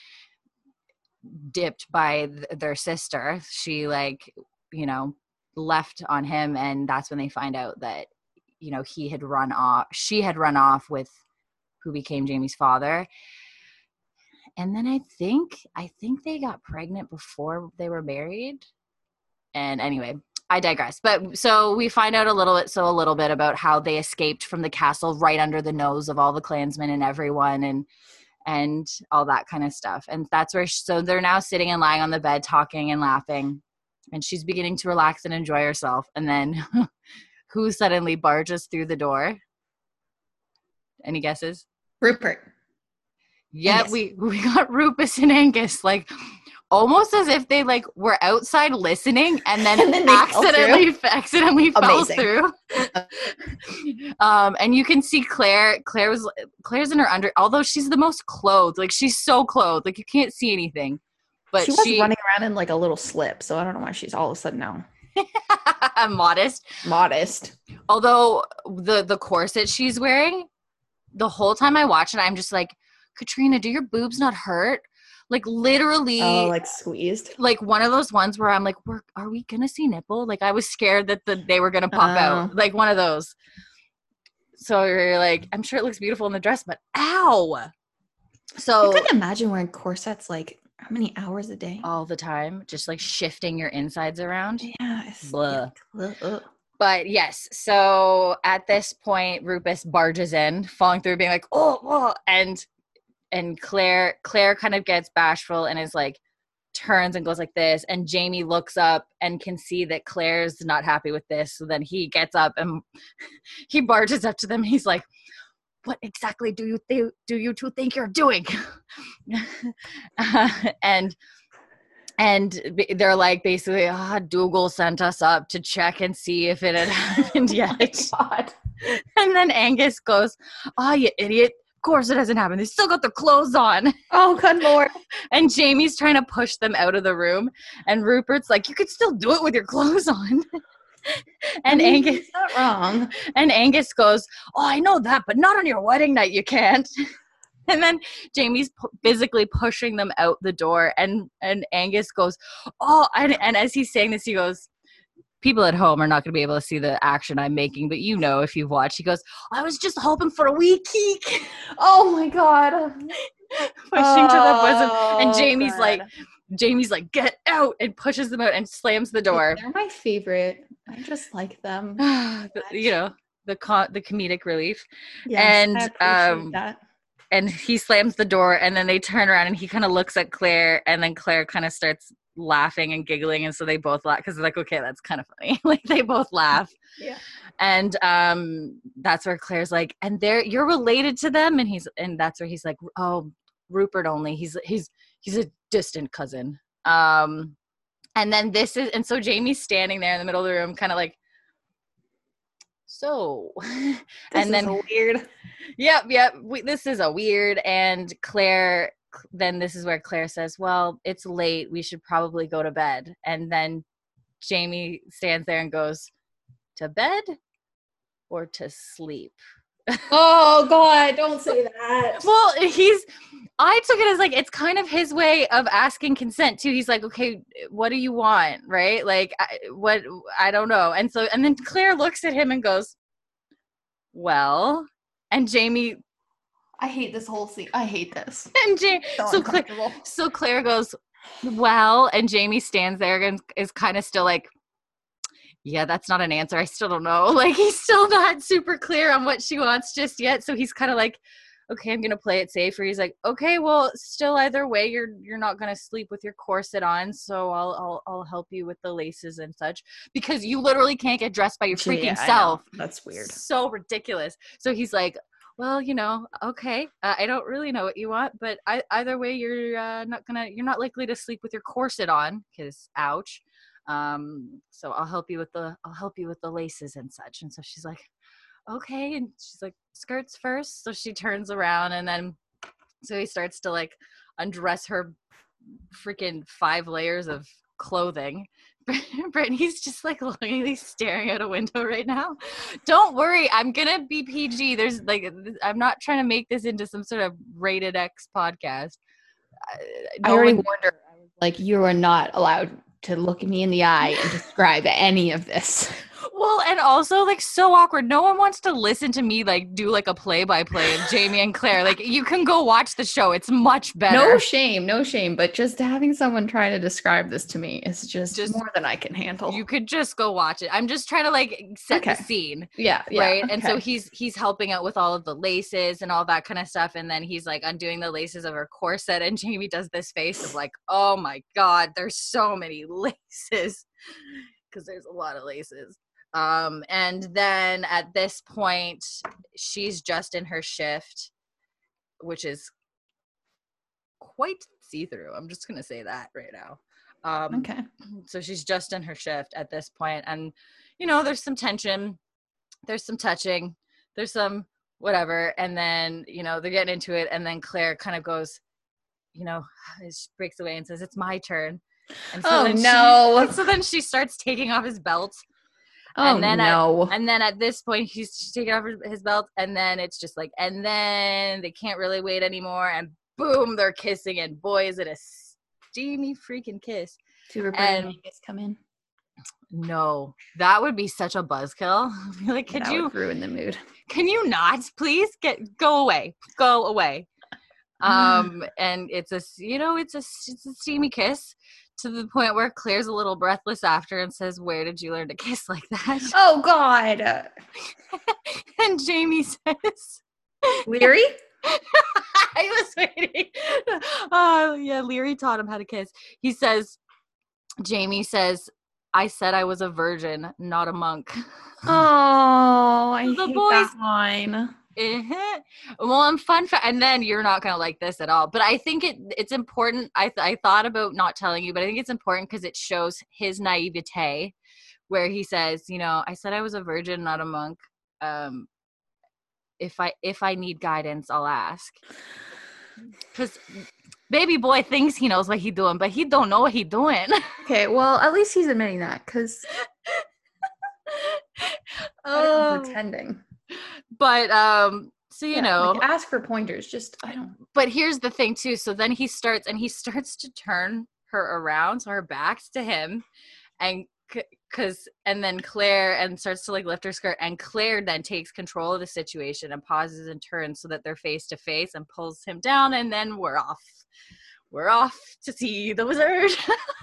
dipped by th- their sister. She like, you know, left on him. And that's when they find out that, you know, he had run off, she had run off with who became Jamie's father. And then I think, I think they got pregnant before they were married. And anyway, I digress. But so we find out a little bit, so a little bit about how they escaped from the castle right under the nose of all the clansmen and everyone, and and all that kind of stuff. And that's where, she, so they're now sitting and lying on the bed, talking and laughing, and she's beginning to relax and enjoy herself. And then who suddenly barges through the door? Any guesses? Rupert. Yeah, Angus. we we got Rupus and Angus, like almost as if they like were outside listening and then, And then they fell accidentally accidentally fell Amazing. through. um, and you can see Claire. Claire was Claire's in her under, although she's the most clothed. Like she's so clothed, like you can't see anything. But she was she, running around in like a little slip, so I don't know why she's all of a sudden now modest. modest. Although the the corset she's wearing, the whole time I watch it, I'm just like, Katrina, do your boobs not hurt? Like literally, Oh, like squeezed. like one of those ones where I'm like, we're, are we gonna see nipple? Like I was scared that the, they were gonna pop Oh. out, like one of those. So you're like, I'm sure it looks beautiful in the dress, but ow. So I couldn't imagine wearing corsets like how many hours a day? all the time, just like shifting your insides around. Yeah. It's, Blah. yeah. Ugh. But yes, so at this point, Rupus barges in, falling through, being like, oh, oh, and and Claire, Claire kind of gets bashful and is like, turns and goes like this, and Jamie looks up and can see that Claire's not happy with this. So then he gets up and he barges up to them. He's like, what exactly do you th- do you two think you're doing? uh, and and they're like, basically, ah, Dougal sent us up to check and see if it had happened yet. Oh my God. And then Angus goes, ah, you idiot. Of course it hasn't happened. They still got their clothes on. Oh, good Lord. And Jamie's trying to push them out of the room. And Rupert's like, you could still do it with your clothes on. And I mean, Angus he's not wrong. and Angus goes, oh, I know that, but not on your wedding night, you can't. And then Jamie's p- physically pushing them out the door. And, and Angus goes, oh, and, and as he's saying this, he goes, people at home are not going to be able to see the action I'm making, but you know if you've watched. He goes, I was just hoping for a wee keek. Oh my God. Pushing to the bosom. And Oh, Jamie's God. like, Jamie's like, get out, and pushes them out and slams the door. They're my favorite. I just like them. The- you know, the co- the comedic relief. Yes, And, I appreciate um, that. And he slams the door, and then they turn around, and he kind of looks at Claire, and then Claire kind of starts laughing and giggling, and so they both laugh because they're like, okay, that's kind of funny. Like they both laugh. Yeah. And um, that's where Claire's like, and they're you're related to them, and he's and that's where he's like, oh, Rupert only. He's he's he's a distant cousin. Um, and then this is, and so Jamie's standing there in the middle of the room, kind of like, so, This and is then so weird. Yep, yep. We, this is a weird. And Claire, then this is where Claire says, well, it's late. We should probably go to bed. And then Jamie stands there and goes, to bed or to sleep? Oh God, don't say that. Well, he's, I took it as like, it's kind of his way of asking consent too. He's like, okay, what do you want? Right? Like, I, what, I don't know. And so, and then Claire looks at him and goes, well, and Jamie, I hate this whole scene. I hate this. and Jamie, So, so Claire, uncomfortable. so Claire goes, well, and Jamie stands there and is kind of still like, yeah, that's not an answer. I still don't know. Like, he's still not super clear on what she wants just yet. So he's kind of like, okay, I'm going to play it safe. Or he's like, okay, well, still either way, you're, you're not going to sleep with your corset on. So I'll, I'll, I'll help you with the laces and such, because you literally can't get dressed by your freaking Yeah, I know. self. That's weird. So ridiculous. So he's like, well, you know, okay, uh, I don't really know what you want, but I, either way, you're uh, not gonna, you're not likely to sleep with your corset on, because ouch. Um, so I'll help you with the, I'll help you with the laces and such. And so she's like, okay. And she's like, skirts first. So she turns around, and then, so he starts to like undress her freaking five layers of clothing. Brittany's just like literally staring out a window right now. Don't worry, I'm gonna be P G. There's like, I'm not trying to make this into some sort of rated X podcast. I No already one- warned her. Like, you are not allowed to look me in the eye and describe any of this. Well, and also like so awkward. No one wants to listen to me like do like a play by play of Jamie and Claire. Like you can go watch the show. It's much better. No shame, no shame. But just having someone try to describe this to me is just, Just- more than I can handle. You could just go watch it. I'm just trying to like set Okay. the scene. yeah, yeah. Right. And so okay. he's he's helping out with all of the laces and all that kind of stuff. And then he's like undoing the laces of her corset. And Jamie does this face of like, oh my God, there's so many laces. Because there's a lot of laces. Um, and then at this point, she's just in her shift, which is quite see-through. I'm just gonna say that right now. Um, Okay. So she's just in her shift at this point, and you know, there's some tension, there's some touching, there's some whatever, and then you know they're getting into it, and then Claire kind of goes, you know, she breaks away and says, "It's my turn." And so Oh, then no. She, so then she starts taking off his belt. Oh, and then no. At, and then at this point, he's she's taking off his belt, and then it's just like, and then they can't really wait anymore, and boom, they're kissing, and boy, is it a steamy freaking kiss. Do Rupert and- and Angus come in? No, that would be such a buzzkill. I'd be like, could that you would ruin the mood. can you not please get go away, go away? Um, and it's a you know it's a it's a steamy kiss. To the point where Claire's a little breathless after and says, "Where did you learn to kiss like that?" Oh, God. And Jamie says, Leary? I was waiting. Oh, yeah, Leary taught him how to kiss. He says, Jamie says, "I said I was a virgin, not a monk." Oh, I The hate boys- that line. Uh-huh. Well, I'm fun fa- and then you're not gonna like this at all. But I think it it's important. I th- I thought about not telling you, but I think it's important because it shows his naivete, where he says, you know, "I said I was a virgin, not a monk. Um, if I if I need guidance, I'll ask." Because baby boy thinks he knows what he doing, but he don't know what he doing. Okay, well, at least he's admitting that because Oh. pretending. But um, so you Yeah, know, like, ask for pointers. Just I don't. but here's the thing too. So then he starts and he starts to turn her around, so her back's to him, and because and then Claire and starts to like lift her skirt, and Claire then takes control of the situation and pauses and turns so that they're face to face and pulls him down, and then we're off. We're off to see the wizard.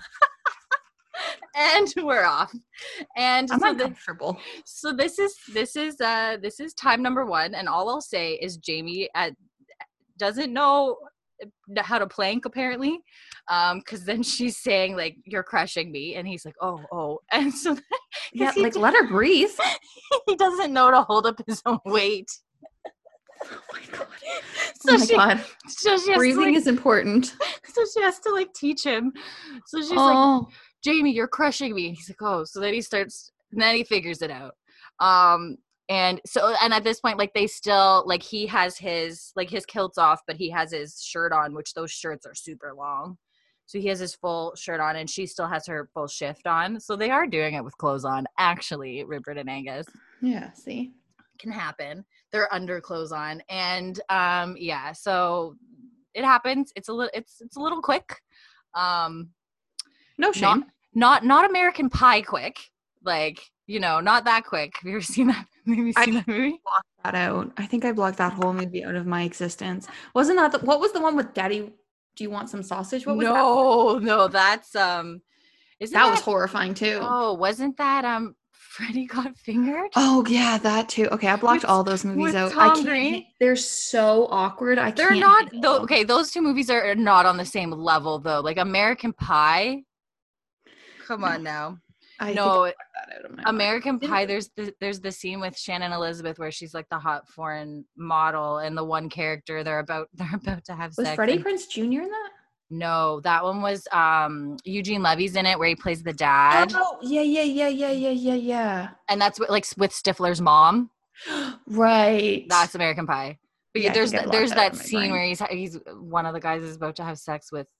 And we're off. And I'm so the, uncomfortable. so this is this is uh this is time number one, and all I'll say is Jamie at, doesn't know how to plank apparently, um because then she's saying like, "You're crushing me," and he's like, "Oh oh," and so Yeah, he like d- let her breathe. he doesn't know to hold up his own weight. Oh my God. So oh my she, God. so she has Breathing to, like, is important. so she has to like teach him. So she's like, Oh, "Jamie, you're crushing me." And he's like, "Oh." So then he starts, and then he figures it out. Um, and so, and at this point, like they still, like he has his, like his kilt's off, but he has his shirt on, which those shirts are super long. So he has his full shirt on, and she still has her full shift on. So they are doing it with clothes on, actually, Rupert and Angus. yeah. See. Can happen. They're underclothes on, and um, yeah. So it happens. It's a little, it's it's a little quick. Um, No shame. not not American Pie quick, like, you know, not that quick. Have you ever seen that? Have you I- seen that movie? Blocked that out. I think I blocked that whole movie out of my existence. Wasn't that the, what was the one with Daddy? Do you want some sausage? What was that? No, no, that's um, isn't That was horrifying too. Oh, wasn't that um, Freddy Got Fingered? Oh yeah, that too. Okay, I blocked With- all those movies with out. Tom I can't. Green? They're so awkward. I They're can't. not handle though. them. Okay, those two movies are not on the same level though. Like American Pie. Come on now. I No, think I blocked that out of my mind. American Didn't- Pie, there's the there's the scene with Shannon Elizabeth where she's like the hot foreign model, and the one character they're about they're about to have Was sex. Freddie and- Prinze Junior in that? No, that one was um Eugene Levy's in it where he plays the dad, Oh yeah, yeah, yeah, yeah, yeah, yeah, yeah. and that's what, like with Stifler's mom. Right. That's American Pie. But Yeah, I there's think I th- blocked there's that that out of my scene brain. where he's he's one of the guys is about to have sex with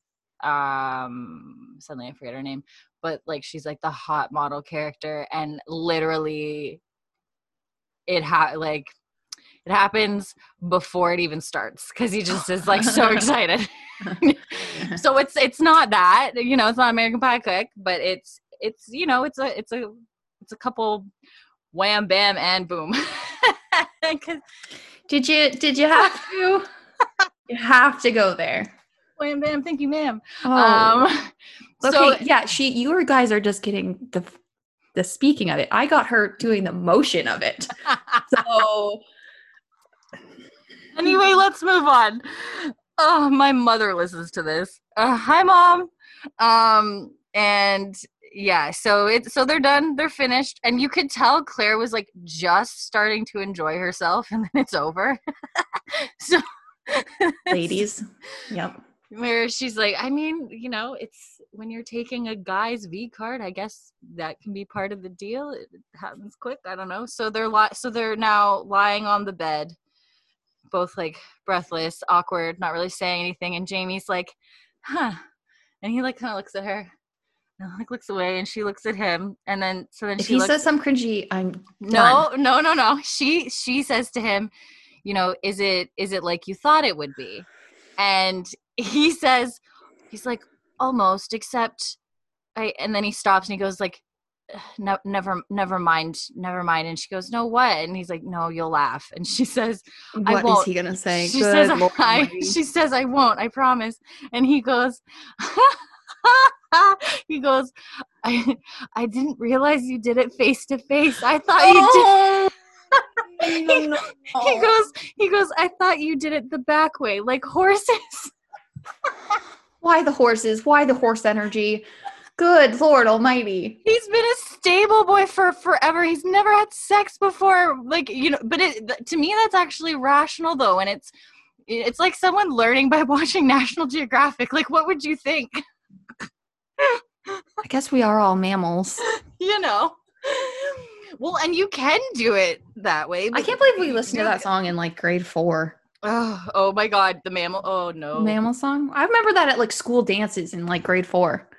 um suddenly I forget her name, but like she's like the hot model character, and literally it ha like it happens before it even starts because he just is like so excited. So it's it's not that, you know, it's not American Pie quick, but it's it's you know it's a it's a it's a couple wham, bam, and boom. Did you did you have to? You have to go there. Wham, bam, thank you, ma'am. Oh. Um, so, okay, yeah, she you guys are just getting the the speaking of it. I got her doing the motion of it. So anyway, let's move on. Oh, my mother listens to this. Uh, hi, Mom. Um, and yeah, so it's so they're done, they're finished, and you could tell Claire was like just starting to enjoy herself, and then it's over. So, ladies, yep. Where she's like, I mean, you know, it's when you're taking a guy's V card, I guess that can be part of the deal. It happens quick. I don't know. So they're li- so they're now lying on the bed, both like breathless, awkward, not really saying anything. And Jamie's like, huh. And he like kind of looks at her and like looks away, and she looks at him. And then, so then if she he looks, says some cringy, I'm no, done. no, no, no. She, she says to him, you know, is it, is it like you thought it would be? And he says, he's like, almost, except I, and then he stops and he goes like, no, never, never mind, never mind. And she goes, no, what? And he's like, no, you'll laugh. And she says, I What won't. is he gonna say? She Good says, Lord I, Almighty. she says, I won't, I promise. And he goes, he goes, I, I didn't realize you did it face to face. I thought you did. Oh, no, no, no. He goes, he goes, I thought you did it the back way, like horses. Why the horses? Why the horse energy? Good Lord Almighty. He's been a stable boy for forever. He's never had sex before. Like, you know, but it, to me, that's actually rational though. And it's, it's like someone learning by watching National Geographic. Like, what would you think? I guess we are all mammals. You know? Well, and you can do it that way. I can't believe we listened to that song in like grade four. Oh, oh my God, the mammal. Oh no. Mammal song? I remember that at like school dances in like grade four.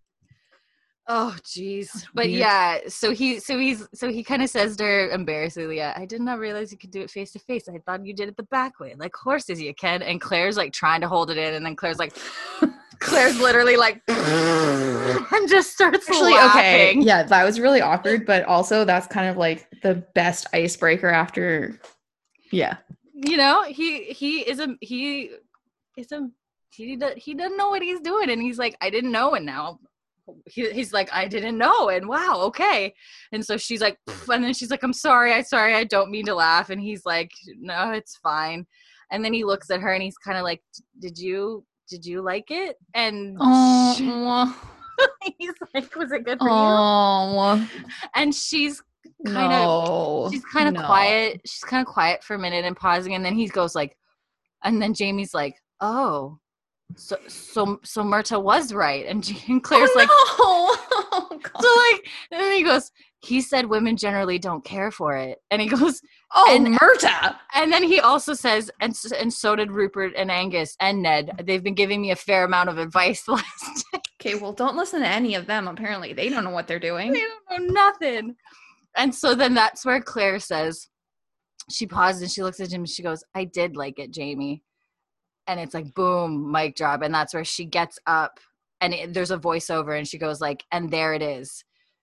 Oh geez. But Weird. yeah, so he so he's so he kind of says to her embarrassingly, yeah, I did not realize you could do it face to face. I thought you did it the back way, like horses you can. And Claire's like trying to hold it in, and then Claire's like Claire's literally like and just starts Actually, laughing. okay. Yeah, that was really awkward, but also that's kind of like the best icebreaker after. Yeah. You know, he he is a he is a he does, he doesn't know what he's doing, and he's like, I didn't know, and now he, he's like, I didn't know, and wow, okay. And so she's like, and then she's like, I'm sorry, I sorry, I don't mean to laugh. And he's like, no, it's fine. And then he looks at her and he's kind of like, did you did you like it? And Oh, she, he's like, was it good for oh, you? And she's kind of no, she's kind of no. quiet. She's kind of quiet for a minute and pausing, and then he goes like, and then Jamie's like, oh, so so so Myrta was right. And, and Claire's oh, like, no. Oh, God. so like, and then he goes, he said women generally don't care for it. And he goes, oh, and, Myrta. and then he also says, and and so did Rupert and Angus and Ned. They've been giving me a fair amount of advice the last day. Okay, well, don't listen to any of them. Apparently, they don't know what they're doing. They don't know nothing. And so then that's where Claire says, she pauses and she looks at him and she goes, I did like it, Jamie. And it's like, boom, mic drop. And that's where she gets up and it, there's a voiceover and she goes like, and there it is.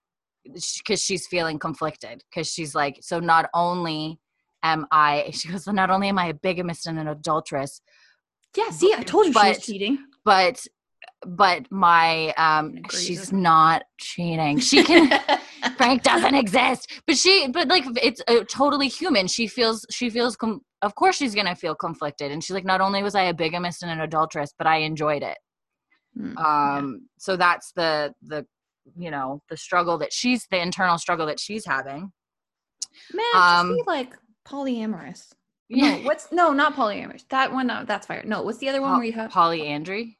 Because she's feeling conflicted. Because she's like, so not only am I, she goes, not only am I a bigamist and an adulteress. Yeah, see, I told you but, she was cheating. But, but my, um, she's not cheating. She can... Frank doesn't exist, but she, but like, it's uh, totally human. She feels, she feels, com- of course she's going to feel conflicted. And she's like, not only was I a bigamist and an adulteress, but I enjoyed it. Mm, um, yeah. So that's the, the, you know, the struggle that she's, the internal struggle that she's having. Man, um, just be like polyamorous. Yeah. No, what's, no, not polyamorous. That one, no, that's fire. No, what's the other one po- where you have? Polyandry?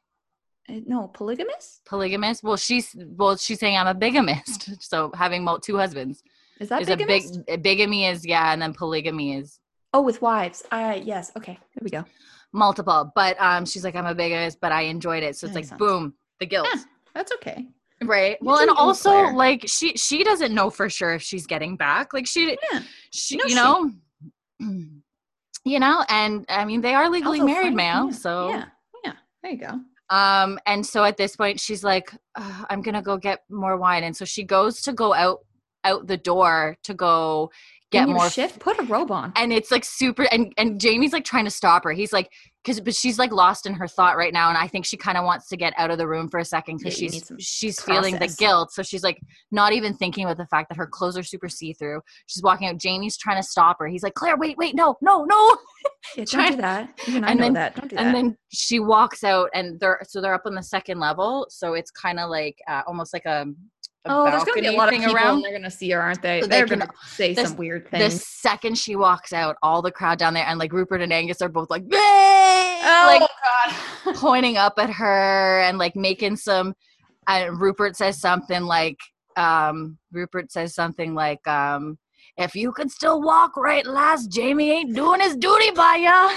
No, polygamous? Polygamous? Well, she's well, she's saying I'm a bigamist. So having mo- two husbands. Is that is bigamist? a big bigamy is yeah, and then polygamy is oh, with wives. Uh yes. Okay, there we go. Multiple, but um, she's like I'm a bigamist, but I enjoyed it. So it's that like sense. Boom, the guilt. Yeah, that's okay. Right. You well, and also Claire. Like she she doesn't know for sure if she's getting back. Like she, yeah. she, no, you know, she. you know, and I mean they are legally also married now, yeah. so yeah, yeah. There you go. Um, and so at this point she's like, uh, I'm going to go get more wine. And so she goes to go out out the door to go get In your more shift, put a robe on. And it's like super, and, and Jamie's like trying to stop her. He's like, cause, but she's like lost in her thought right now. And I think she kind of wants to get out of the room for a second cause Yeah, she's, she's feeling the guilt. So she's like not even thinking about the fact that her clothes are super see-through. She's walking out. Jamie's trying to stop her. He's like, Claire, wait, wait, no, no, no. Yeah, don't do that. Even I and know then, that. Don't do that. And then she walks out and they're, so they're up on the second level. So it's kind of like uh, almost like a, A oh, there's going to be a lot of people around. and they're going to see her, aren't they? So they're they going to say the, some weird things. The second she walks out, all the crowd down there and like Rupert and Angus are both like, Bae! Oh, like God. pointing up at her and like making some, uh, Rupert says something like, um, Rupert says something like, um, if you can still walk right, lass, Jamie ain't doing his duty by ya.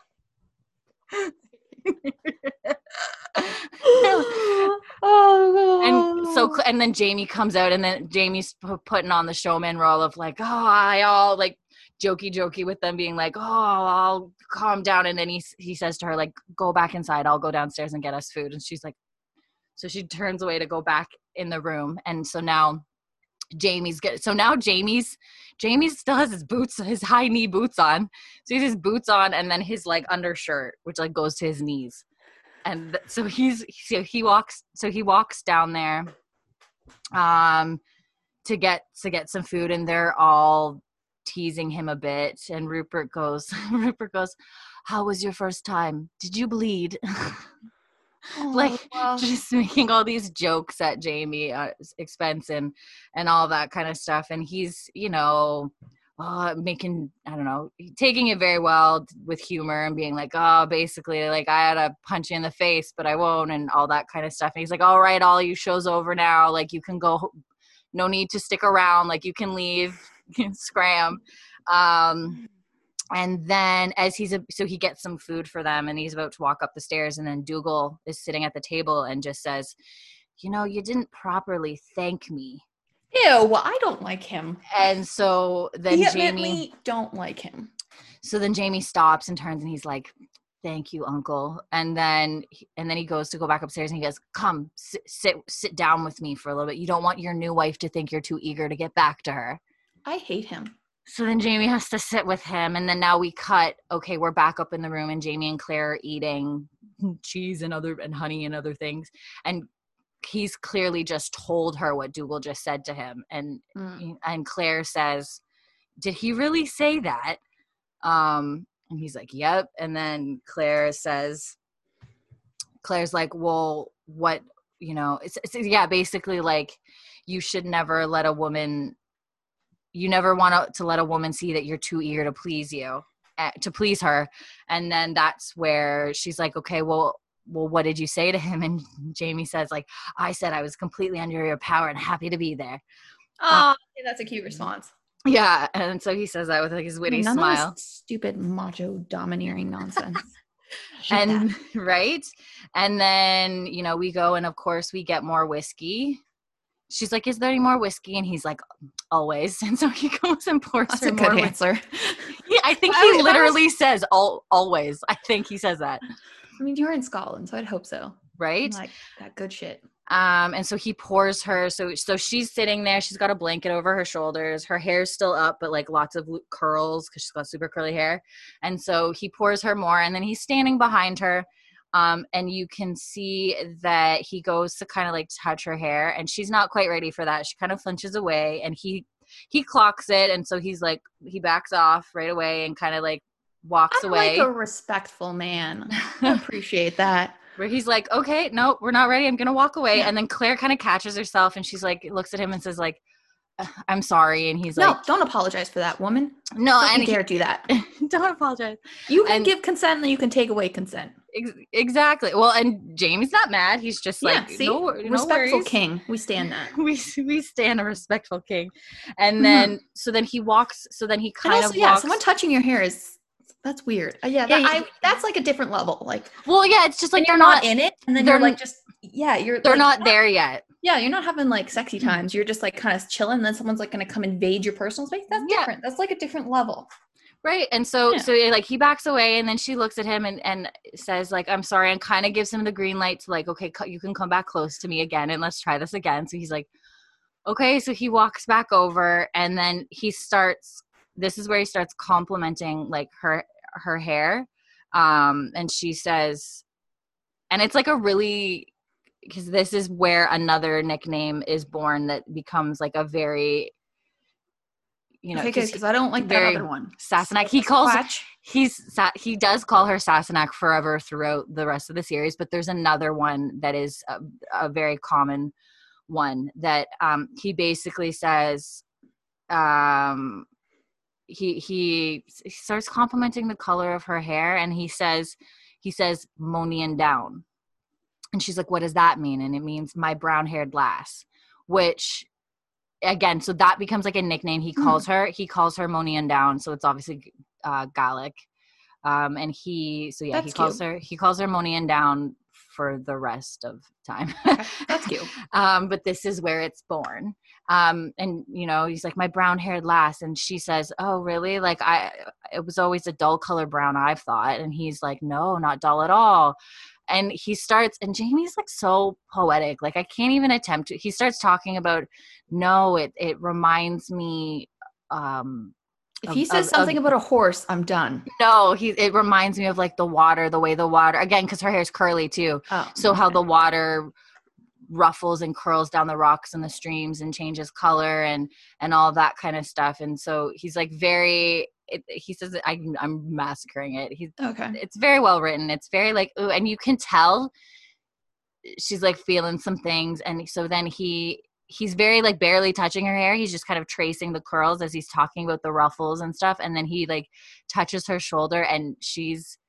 Oh, and so and then Jamie comes out and then Jamie's p- putting on the showman role of like, oh, I all like jokey jokey with them being like, oh, I'll calm down. And then he he says to her like, go back inside, I'll go downstairs and get us food. And she's like, so she turns away to go back in the room. And so now Jamie's get so now Jamie's Jamie still has his boots, his high knee boots on. So he has his boots on and then his like undershirt, which like goes to his knees. And th- so he's so he walks so he walks down there um to get to get some food and they're all teasing him a bit and Rupert goes Rupert goes, how was your first time? Did you bleed? oh, like well. just making all these jokes at Jamie uh, expense and and all that kind of stuff and he's you know uh, making I don't know taking it very well with humor and being like oh basically like I had to punch you in the face but I won't and all that kind of stuff and he's like all right all you show's over now like you can go no need to stick around like you can leave scram um And then as he's, a, so he gets some food for them and he's about to walk up the stairs and then Dougal is sitting at the table and just says, you know, you didn't properly thank me. Ew, I don't like him. And so then he Jamie. don't like him. So then Jamie stops and turns and he's like, thank you, uncle. And then, and then he goes to go back upstairs and he goes, come sit, sit, sit down with me for a little bit. You don't want your new wife to think you're too eager to get back to her. I hate him. So then Jamie has to sit with him. And then now we cut. Okay, we're back up in the room and Jamie and Claire are eating cheese and other and honey and other things. And he's clearly just told her what Dougal just said to him. And mm. and Claire says, did he really say that? Um, and he's like, yep. And then Claire says, Claire's like, well, what, you know, it's, it's yeah, basically like you should never let a woman you never want to let a woman see that you're too eager to please you, uh, to please her. And then that's where she's like, okay, well, well, what did you say to him? And Jamie says like, I said I was completely under your power and happy to be there. Oh, uh, that's a cute response. Yeah. And so he says that with like his witty None smile. Of this stupid macho domineering nonsense. and that. Right. And then, you know, we go and of course we get more whiskey. She's like, is there any more whiskey? And he's like, always. And so he goes and pours That's her a more good answer. Yeah, I think he literally was... says Al- always. I think he says that. I mean, you're in Scotland, so I'd hope so. Right? I'm like, that good shit. Um, and so he pours her. So so she's sitting there. She's got a blanket over her shoulders. Her hair's still up, but like lots of curls because she's got super curly hair. And so he pours her more. And then he's standing behind her. Um, and you can see that he goes to kind of like touch her hair and she's not quite ready for that. She kind of flinches away and he, he clocks it. And so he's like, he backs off right away and kind of like walks I'm away. Like a respectful man. I appreciate that. Where he's like, okay, no, we're not ready. I'm going to walk away. Yeah. And then Claire kind of catches herself and she's like, looks at him and says like, I'm sorry. And he's no, like, don't apologize for that, woman. No, don't and you dare do that. Don't apologize. You can and, give consent and then you can take away consent. Ex- exactly. Well, and Jamie's not mad. He's just yeah, like, see? no, no respectful worries. king. We stand that. we we stand a respectful king. And then, mm-hmm. so then he walks, so then he kind also, of yeah, walks. someone touching your hair is, that's weird. Uh, yeah, yeah that, I, that's like a different level. Like, well, yeah, it's just like they're not, not in it. And then you're like, just, yeah, you're They're like, not there yet. Yeah, you're not having like sexy times. You're just like kind of chilling. And then someone's like going to come invade your personal space. That's yeah. different. That's like a different level. Right. And so, yeah. so like he backs away and then she looks at him and, and says like, I'm sorry, and kind of gives him the green light to like, okay, you can come back close to me again and let's try this again. So he's like, Okay, so he walks back over and then he starts, this is where he starts complimenting like her her hair. Um, and she says, and it's like a really, because this is where another nickname is born that becomes like a very, you know, Okay, good, because I don't like that very other one. Sassenach. He calls Squatch. he's he does call her Sassenach forever throughout the rest of the series, but there's another one that is a, a very common one that um, he basically says. Um, he he he starts complimenting the color of her hair, and he says he says Monian down, and she's like, "What does that mean?" And it means my brown-haired lass, which. Again, so that becomes like a nickname he calls mm. her. He calls her Monian down, so it's obviously uh, Gaelic. Um, and he, so yeah, That's he calls cute. her. He calls her Monian down for the rest of time. Okay. That's cute. um, but this is where it's born. Um, and you know, he's like my brown-haired lass, and she says, "Oh, really? Like I, it was always a dull color brown, I've thought." And he's like, "No, not dull at all." And he starts, and Jamie's like so poetic. Like I can't even attempt to. He starts talking about, no, it it reminds me. Um, if he of, says of, something of, about a horse, I'm done. No, he. It reminds me of like the water, the way the water. Again, because her hair's curly too. Oh, so okay. How the water ruffles and curls down the rocks and the streams and changes color and and all that kind of stuff. And so he's like very. It, he says I, I'm massacring it. He's okay. It's very well written. It's very like ooh, and you can tell she's like feeling some things. And so then he he's very like barely touching her hair. He's just kind of tracing the curls as he's talking about the ruffles and stuff. And then he like touches her shoulder, and she's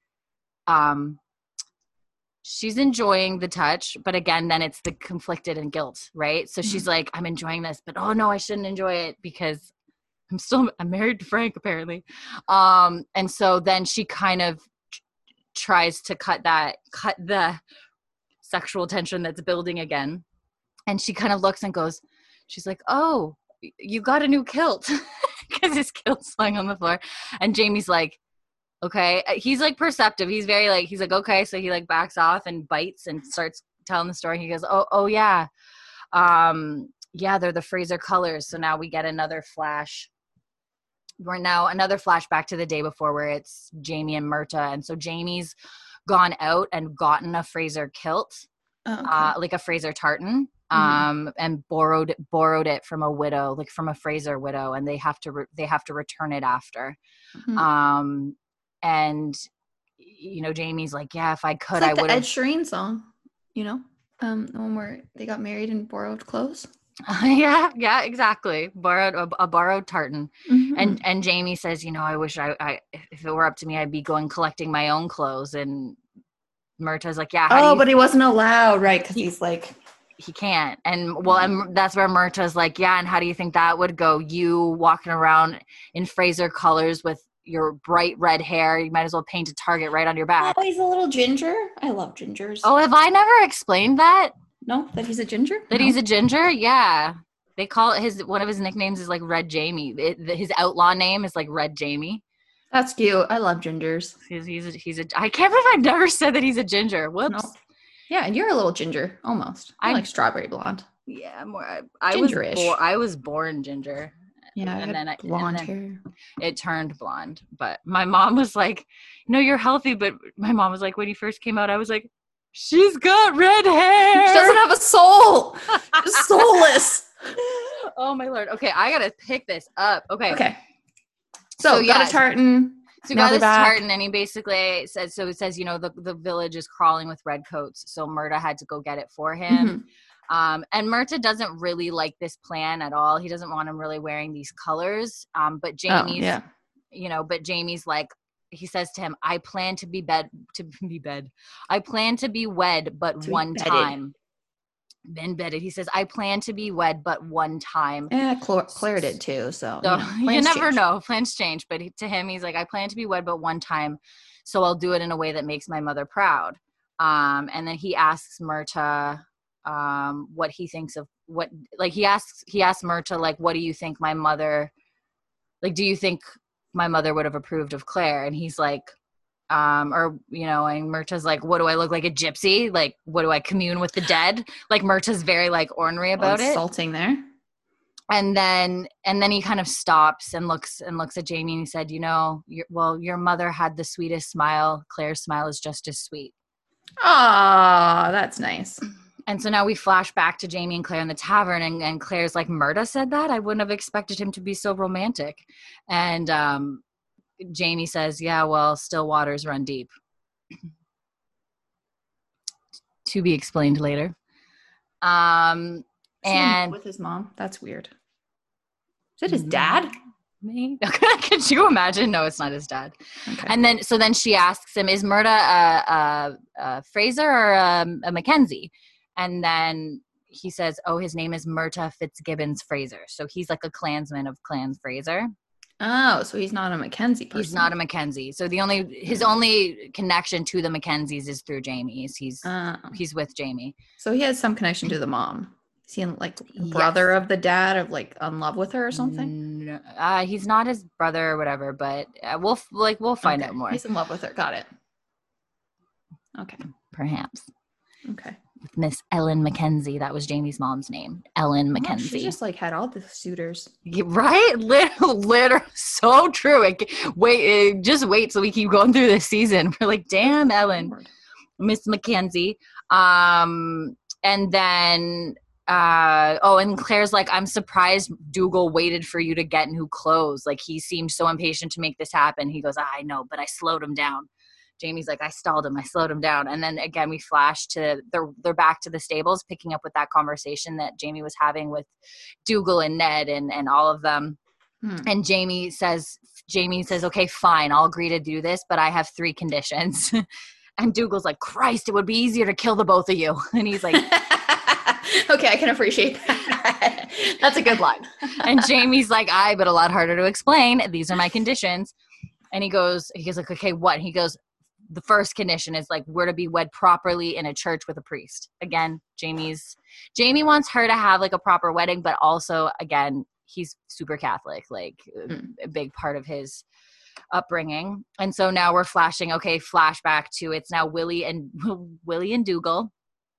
um she's enjoying the touch. But again, then it's the conflicted and guilt, right? So mm-hmm. she's like, I'm enjoying this, but oh no, I shouldn't enjoy it because I'm still I'm married to Frank apparently. Um, and so then she kind of t- tries to cut that, cut the sexual tension that's building again. And she kind of looks and goes, she's like, oh, you got a new kilt because his kilt's lying on the floor. And Jamie's like, okay. He's like perceptive. He's very like, he's like, okay. So he like backs off and bites and starts telling the story. He goes, oh, oh yeah. Um, yeah, they're the Fraser colors. So now we get another flash. We're now another flashback to the day before where it's Jamie and Myrta. And so Jamie's gone out and gotten a Fraser kilt, oh, okay. uh, like a Fraser tartan, um, mm-hmm. and borrowed, borrowed it from a widow, like from a Fraser widow. And they have to, re- they have to return it after. Mm-hmm. Um, and you know, Jamie's like, yeah, if I could, it's like I would have. Ed Sheeran song, you know, um, the one where they got married and borrowed clothes. yeah, yeah, exactly. Borrowed a, a borrowed tartan, mm-hmm. and and Jamie says, you know, I wish I, I, if it were up to me, I'd be going collecting my own clothes. And Myrta's like, yeah. How oh, do you but he wasn't allowed, right? Because he, he's like, he can't. And well, and that's where Myrta's like, yeah. And how do you think that would go? You walking around in Fraser colors with your bright red hair, you might as well paint a target right on your back. Oh, he's a little ginger. I love gingers. Oh, have I never explained that? No, that he's a ginger? That no. he's a ginger? Yeah. They call it his, one of his nicknames is like Red Jamie. It, his outlaw name is like Red Jamie. That's cute. I love gingers. He's, he's, a, he's a, I can't believe I've never said that he's a ginger. Whoops. No. Yeah, and you're a little ginger, almost. I like strawberry blonde. Yeah, more. I, I was bo- I was born ginger. Yeah, and then I, blonde and then hair. It turned blonde. But my mom was like, "No, you're healthy." But my mom was like, when he first came out, I was like, "She's got red hair. She doesn't have a soul. She's soulless." Oh my lord. Okay, I gotta pick this up. Okay. Okay. So, so yeah, got a tartan. So got this tartan, and he basically says, so it says, you know, the, the village is crawling with red coats. So Myrta had to go get it for him. Mm-hmm. Um, and Myrta doesn't really like this plan at all. He doesn't want him really wearing these colors. Um, but Jamie's, oh, yeah. you know, but Jamie's like, he says to him, I plan to be bed, to be bed. I plan to be wed, but to one time. Been bedded. He says, I plan to be wed, but one time. Yeah, Claire, Claire did too. So, so you, know, you never change. know. Plans change. But he, to him, he's like, I plan to be wed, but one time. So I'll do it in a way that makes my mother proud. Um, and then he asks Myrta um, what he thinks of what, like he asks, he asks Myrta, like, what do you think my mother, like, do you think my mother would have approved of Claire? And he's like, Um, or, you know, and Myrta's like, what do I look like, a gypsy? Like, what do I commune with the dead? Like, Myrta's very, like, ornery about well, it. Insulting there. and then and then he kind of stops and looks and looks at Jamie and he said, you know, your, well, your mother had the sweetest smile. Claire's smile is just as sweet. Ah, that's nice. And so now we flash back to Jamie and Claire in the tavern, and, and Claire's like, Murda said that? I wouldn't have expected him to be so romantic. And um, Jamie says, yeah, well, still waters run deep. To be explained later. Um, and with his mom? That's weird. Is it his dad? Me? Could you imagine? No, it's not his dad. Okay. And then, so then she asks him, is Murda a, a, a Fraser or a, a Mackenzie? And then he says, oh, his name is Murta Fitzgibbons Fraser. So he's like a clansman of Clan Fraser. Oh, so he's not a Mackenzie person. He's not a Mackenzie. So the only, his only connection to the Mackenzies is through Jamie. He's, Oh. he's with Jamie. So he has some connection to the mom. Is he like brother Yes. of the dad of like in love with her or something? No, uh, he's not his brother or whatever, but uh, we'll like we'll find Okay. out more. He's in love with her. Got it. Okay. Perhaps Okay. with Miss Ellen Mackenzie. That was Jamie's mom's name, Ellen Oh, Mackenzie. she just like had all the suitors. Yeah, right? Literally, literally, so true. It, wait, uh, just wait till we keep going through this season. We're like, damn, Ellen, Lord. Miss Mackenzie. Um, and then. Uh, oh, and Claire's like, I'm surprised Dougal waited for you to get new clothes. Like, he seemed so impatient to make this happen. He goes, ah, I know, but I slowed him down. Jamie's like, I stalled him. I slowed him down. And then again, we flash to, they're, they're back to the stables, picking up with that conversation that Jamie was having with Dougal and Ned and, and all of them. Hmm. And Jamie says, Jamie says, okay, fine, I'll agree to do this, but I have three conditions. And Dougal's like, Christ, it would be easier to kill the both of you. And he's like, okay, I can appreciate that. That's a good line. And Jamie's like, I, but a lot harder to explain. These are my conditions. And he goes, he goes like, okay, what? And he goes, the first condition is like, we're to be wed properly in a church with a priest. Again, Jamie's, Jamie wants her to have like a proper wedding, but also, again, he's super Catholic, like Mm. a big part of his upbringing. And so now we're flashing, okay, flashback to it's now Willie and Willie and Dougal.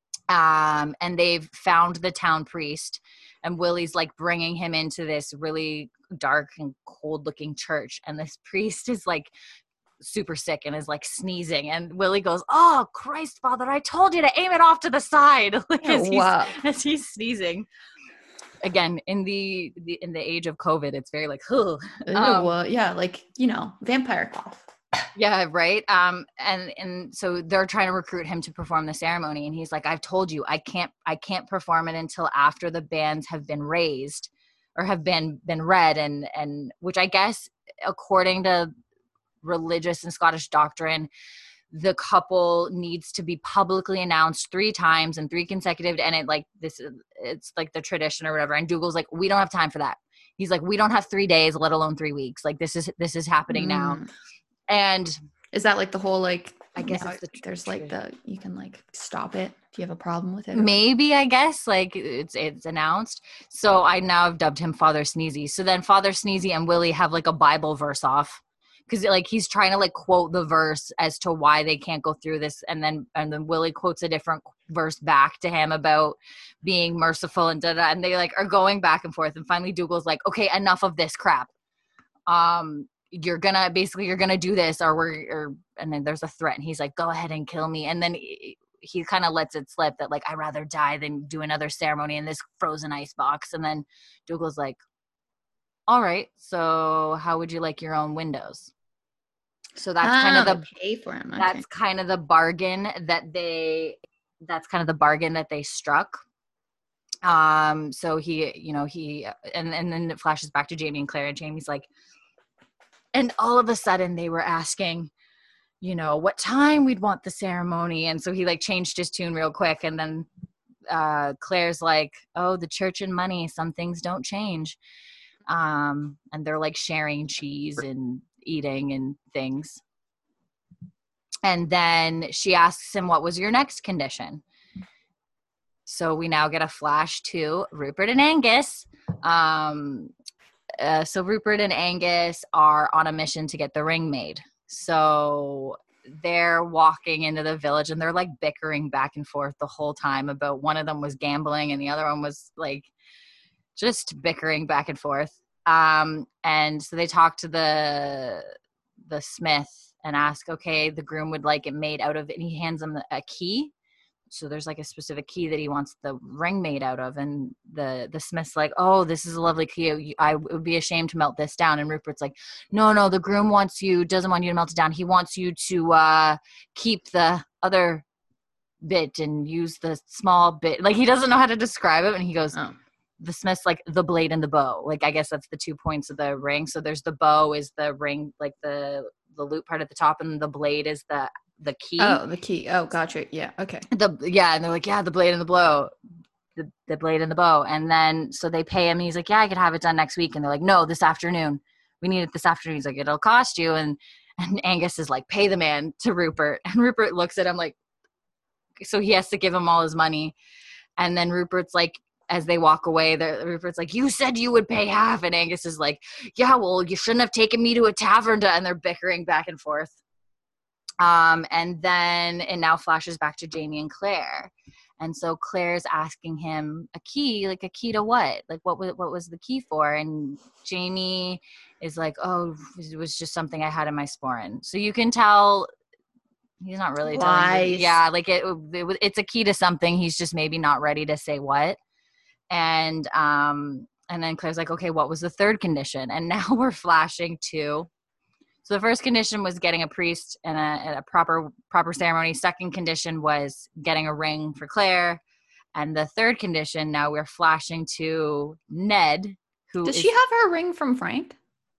Um, and they've found the town priest, and Willie's like bringing him into this really dark and cold looking church. And this priest is like super sick and is like sneezing. And Willie goes, oh, Christ, Father, I told you to aim it off to the side. Like, as, Oh, he's, wow. as he's sneezing. Again, in the, the in the age of COVID, it's very like, ugh. Ew, Um, well, yeah, like, you know, vampire cough. Yeah, right. Um, and and so they're trying to recruit him to perform the ceremony, and he's like, "I've told you, I can't, I can't perform it until after the banns have been raised, or have been been read." And and which I guess, according to religious and Scottish doctrine, the couple needs to be publicly announced three times and three consecutive. And it like this, it's like the tradition or whatever. And Dougal's like, "We don't have time for that." He's like, "We don't have three days, let alone three weeks. Like this is this is happening now." Mm. And Is that like the whole like? I guess now it's the tr- there's like the you can like stop it if you have a problem with it. or- maybe, I guess, like it's it's announced. So I now have dubbed him Father Sneezy. So then Father Sneezy and Willie have like a Bible verse off, because like he's trying to like quote the verse as to why they can't go through this, and then and then Willie quotes a different verse back to him about being merciful and da da. And they like are going back and forth. And finally, Dougal's like, "Okay, enough of this crap. Um." You're gonna basically you're gonna do this or we're or and then there's a threat, and he's like, go ahead and kill me. And then he, he kind of lets it slip that like, I'd rather die than do another ceremony in this frozen ice box. And then Dougal's like, all right, so how would you like your own windows? So that's kind Ah, of the they pay for him. Okay. that's kind of the bargain that they that's kind of the bargain that they struck. Um so he you know he and and then it flashes back to Jamie and Claire, and Jamie's like, and all of a sudden they were asking, you know, what time we'd want the ceremony. And so he like changed his tune real quick. And then uh, Claire's like, oh, the church and money, some things don't change. Um, and they're like sharing cheese and eating and things. And then she asks him, what was your next condition? So we now get a flash to Rupert and Angus. Um, Uh, so Rupert and Angus are on a mission to get the ring made. So they're walking into the village, and they're like bickering back and forth the whole time about one of them was gambling and the other one was like just bickering back and forth. Um, and so they talk to the the smith and ask, okay, the groom would like it made out of, and he hands them a key. So there's like a specific key that he wants the ring made out of. And the, the smith's like, oh, this is a lovely key. I would be ashamed to melt this down. And Rupert's like, no, no, the groom wants you, doesn't want you to melt it down. He wants you to uh, keep the other bit and use the small bit. Like, he doesn't know how to describe it. And he goes, oh. The smith's like the blade and the bow. Like, I guess that's the two points of the ring. So there's the bow is the ring, like the, the loop part at the top, and the blade is the the key. Oh, the key. Oh, gotcha. Yeah. Okay. The yeah, and they're like, yeah, the blade and the blow, the the blade and the bow, and then so they pay him. And he's like, yeah, I could have it done next week, and they're like, no, this afternoon. We need it this afternoon. He's like, it'll cost you, and and Angus is like, pay the man to Rupert, and Rupert looks at him like, so he has to give him all his money, and then Rupert's like, as they walk away, Rupert's like, you said you would pay half, and Angus is like, yeah, well, you shouldn't have taken me to a tavern to, and they're bickering back and forth. Um, and then it now flashes back to Jamie and Claire. And so Claire's asking him a key, like a key to what? Like what was, what was the key for? And Jamie is like, oh, it was just something I had in my sporran. So you can tell he's not really telling you. Yeah, like it, it, it's a key to something. He's just maybe not ready to say what. And, um, and then Claire's like, okay, what was the third condition? And now we're flashing to, so the first condition was getting a priest and a, and a proper proper ceremony. Second condition was getting a ring for Claire. And the third condition, now we're flashing to Ned, who Does is, she have her ring from Frank?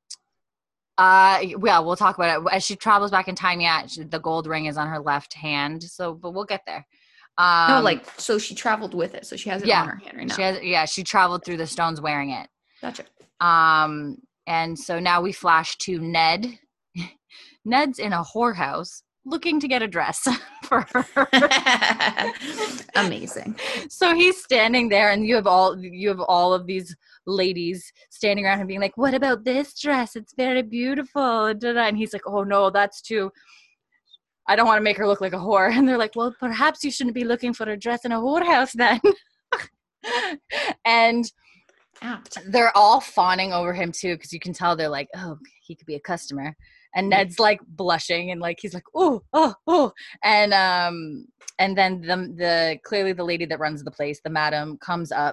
Uh, well, we'll talk about it. As she travels back in time, yeah, she, the gold ring is on her left hand. So, but we'll get there. Um, no, like, so she traveled with it. So she has it yeah, on her hand right now. She has, yeah, she traveled through the stones wearing it. Gotcha. Um, and so now we flash to Ned. Ned's in a whorehouse looking to get a dress for her. Amazing. So he's standing there, and you have all you have all of these ladies standing around him being like, what about this dress? It's very beautiful. And he's like, oh no, that's too, I don't want to make her look like a whore. And they're like, well, perhaps you shouldn't be looking for a dress in a whorehouse then. And Apt. They're all fawning over him too, because you can tell they're like, oh, he could be a customer. And Ned's like blushing and like he's like, oh, oh, oh. And um and then the the clearly the lady that runs the place, the madam, comes up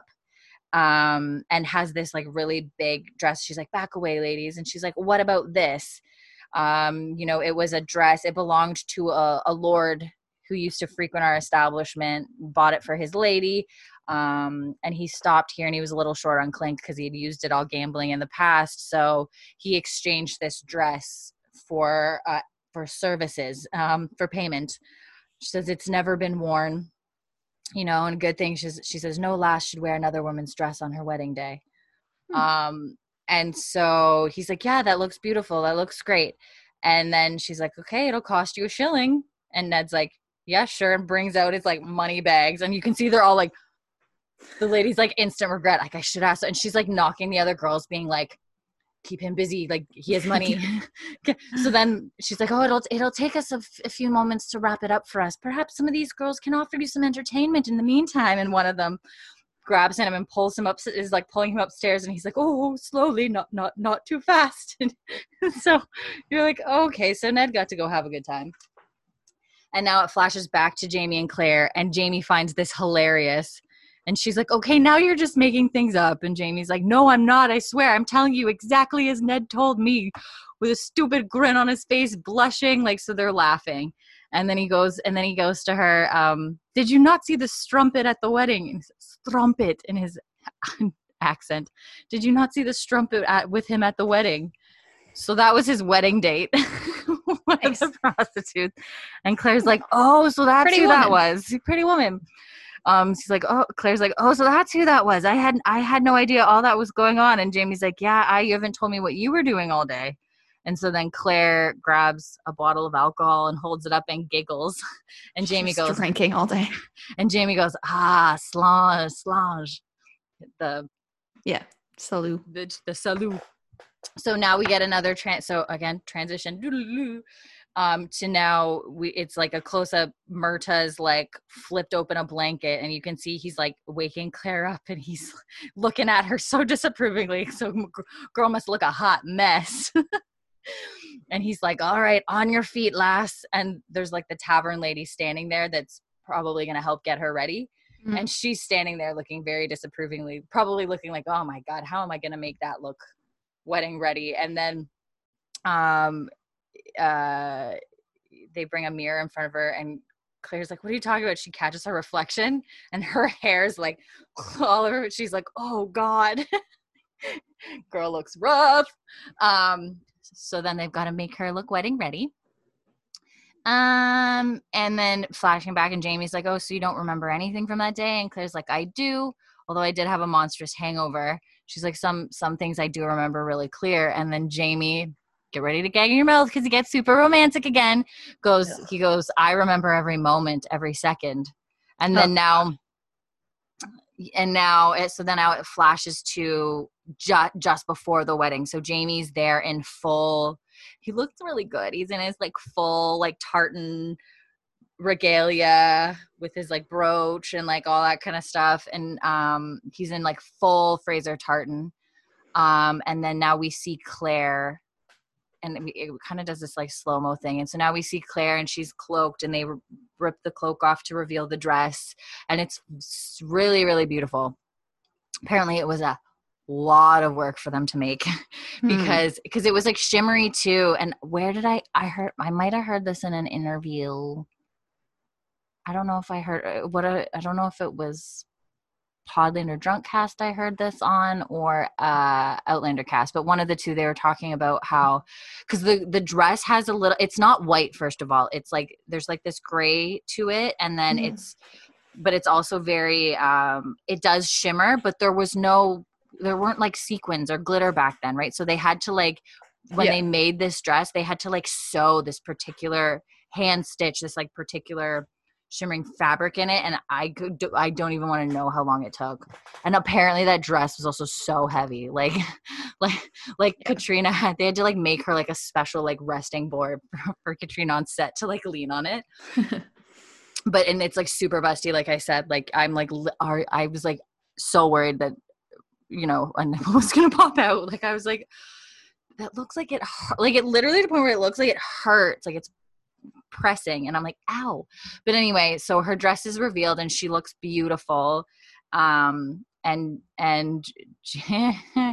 um and has this like really big dress. She's like, back away, ladies. And she's like, what about this? Um, you know, it was a dress, it belonged to a, a lord who used to frequent our establishment, bought it for his lady. Um, and he stopped here and he was a little short on clink because he had used it all gambling in the past. So he exchanged this dress for, uh, for services, um, for payment. She says it's never been worn, you know, and a good thing. She's, she says no lass should wear another woman's dress on her wedding day. Hmm. Um, and so he's like, yeah, that looks beautiful. That looks great. And then she's like, okay, it'll cost you a shilling. And Ned's like, yeah, sure. And brings out his like money bags. And you can see they're all like, the lady's like instant regret. Like, I should ask. And she's like knocking the other girls being like, keep him busy. Like he has money. So then she's like, oh, it'll, it'll take us a, f- a few moments to wrap it up for us. Perhaps some of these girls can offer you some entertainment in the meantime. And one of them grabs him and pulls him up, is like pulling him upstairs. And he's like, oh, slowly, not, not, not too fast. And so you're like, okay. So Ned got to go have a good time. And now it flashes back to Jamie and Claire, and Jamie finds this hilarious. And she's like, okay, now you're just making things up. And Jamie's like, no, I'm not. I swear. I'm telling you exactly as Ned told me, with a stupid grin on his face, blushing. Like, so they're laughing. And then he goes, and then he goes to her, um, did you not see the strumpet at the wedding? And he says, strumpet in his accent. Did you not see the strumpet at, with him at the wedding? So that was his wedding date. One nice. Of the prostitutes. And Claire's like, oh, so that's Pretty who woman. That was. Pretty Woman. Um, she's like, oh, Claire's like, oh, so that's who that was. I had, I had no idea all that was going on. And Jamie's like, yeah, I, you haven't told me what you were doing all day. And so then Claire grabs a bottle of alcohol and holds it up and giggles. And Jamie Just goes, drinking all day. And Jamie goes, ah, slange, slange. The, yeah, salut. The, the salut. So now we get another trans. So again, transition. Um, to now we it's like a close up. Murtaugh's like flipped open a blanket and you can see he's like waking Claire up and he's looking at her so disapprovingly. So girl must look a hot mess. And he's like, all right, on your feet, lass. And there's like the tavern lady standing there that's probably going to help get her ready. Mm-hmm. And she's standing there looking very disapprovingly, probably looking like, oh my God, how am I going to make that look wedding ready? And then um, uh, they bring a mirror in front of her and Claire's like, what are you talking about? She catches her reflection and her hair's like all over. She's like, oh God, girl looks rough. Um, so then they've got to make her look wedding ready. Um, and then flashing back and Jamie's like, oh, so you don't remember anything from that day? And Claire's like, I do, although I did have a monstrous hangover. She's like, some, some things I do remember really clear. And then Jamie, get ready to gag in your mouth because he gets super romantic again. Goes, yeah. He goes, I remember every moment, every second. And then oh. now, and now, so then now it flashes to ju- just before the wedding. So Jamie's there in full, he looks really good. He's in his like full like tartan regalia with his like brooch and like all that kind of stuff. And um, he's in like full Fraser tartan. Um, and then now we see Claire and it, it kind of does this like slow-mo thing. And so now we see Claire and she's cloaked and they r- rip the cloak off to reveal the dress. And it's really, really beautiful. Apparently it was a lot of work for them to make because hmm. because it was like shimmery too. And where did I I heard I might have heard this in an interview. I don't know if I heard what I, I don't know if it was Podlander Drunk Cast I heard this on or uh Outlander Cast, but one of the two they were talking about how because the the dress has a little, it's not white first of all, it's like there's like this gray to it and then mm. it's but it's also very um it does shimmer, but there was no there weren't like sequins or glitter back then, right? So they had to like, when yeah. they made this dress, they had to like sew this particular hand stitch, this like particular shimmering fabric in it. And I could, I don't even want to know how long it took. And apparently that dress was also so heavy. Like, like, like yeah. Katrina had, they had to like make her like a special like resting board for, for Katrina on set to like lean on it. But, and it's like super busty. Like I said, like I'm like, I was like so worried that, you know, a nipple was gonna pop out. Like I was like, that looks like it, like it literally to the point where it looks like it hurts, like it's pressing, and I'm like, ow. But anyway, so her dress is revealed and she looks beautiful. Um, and and Jay,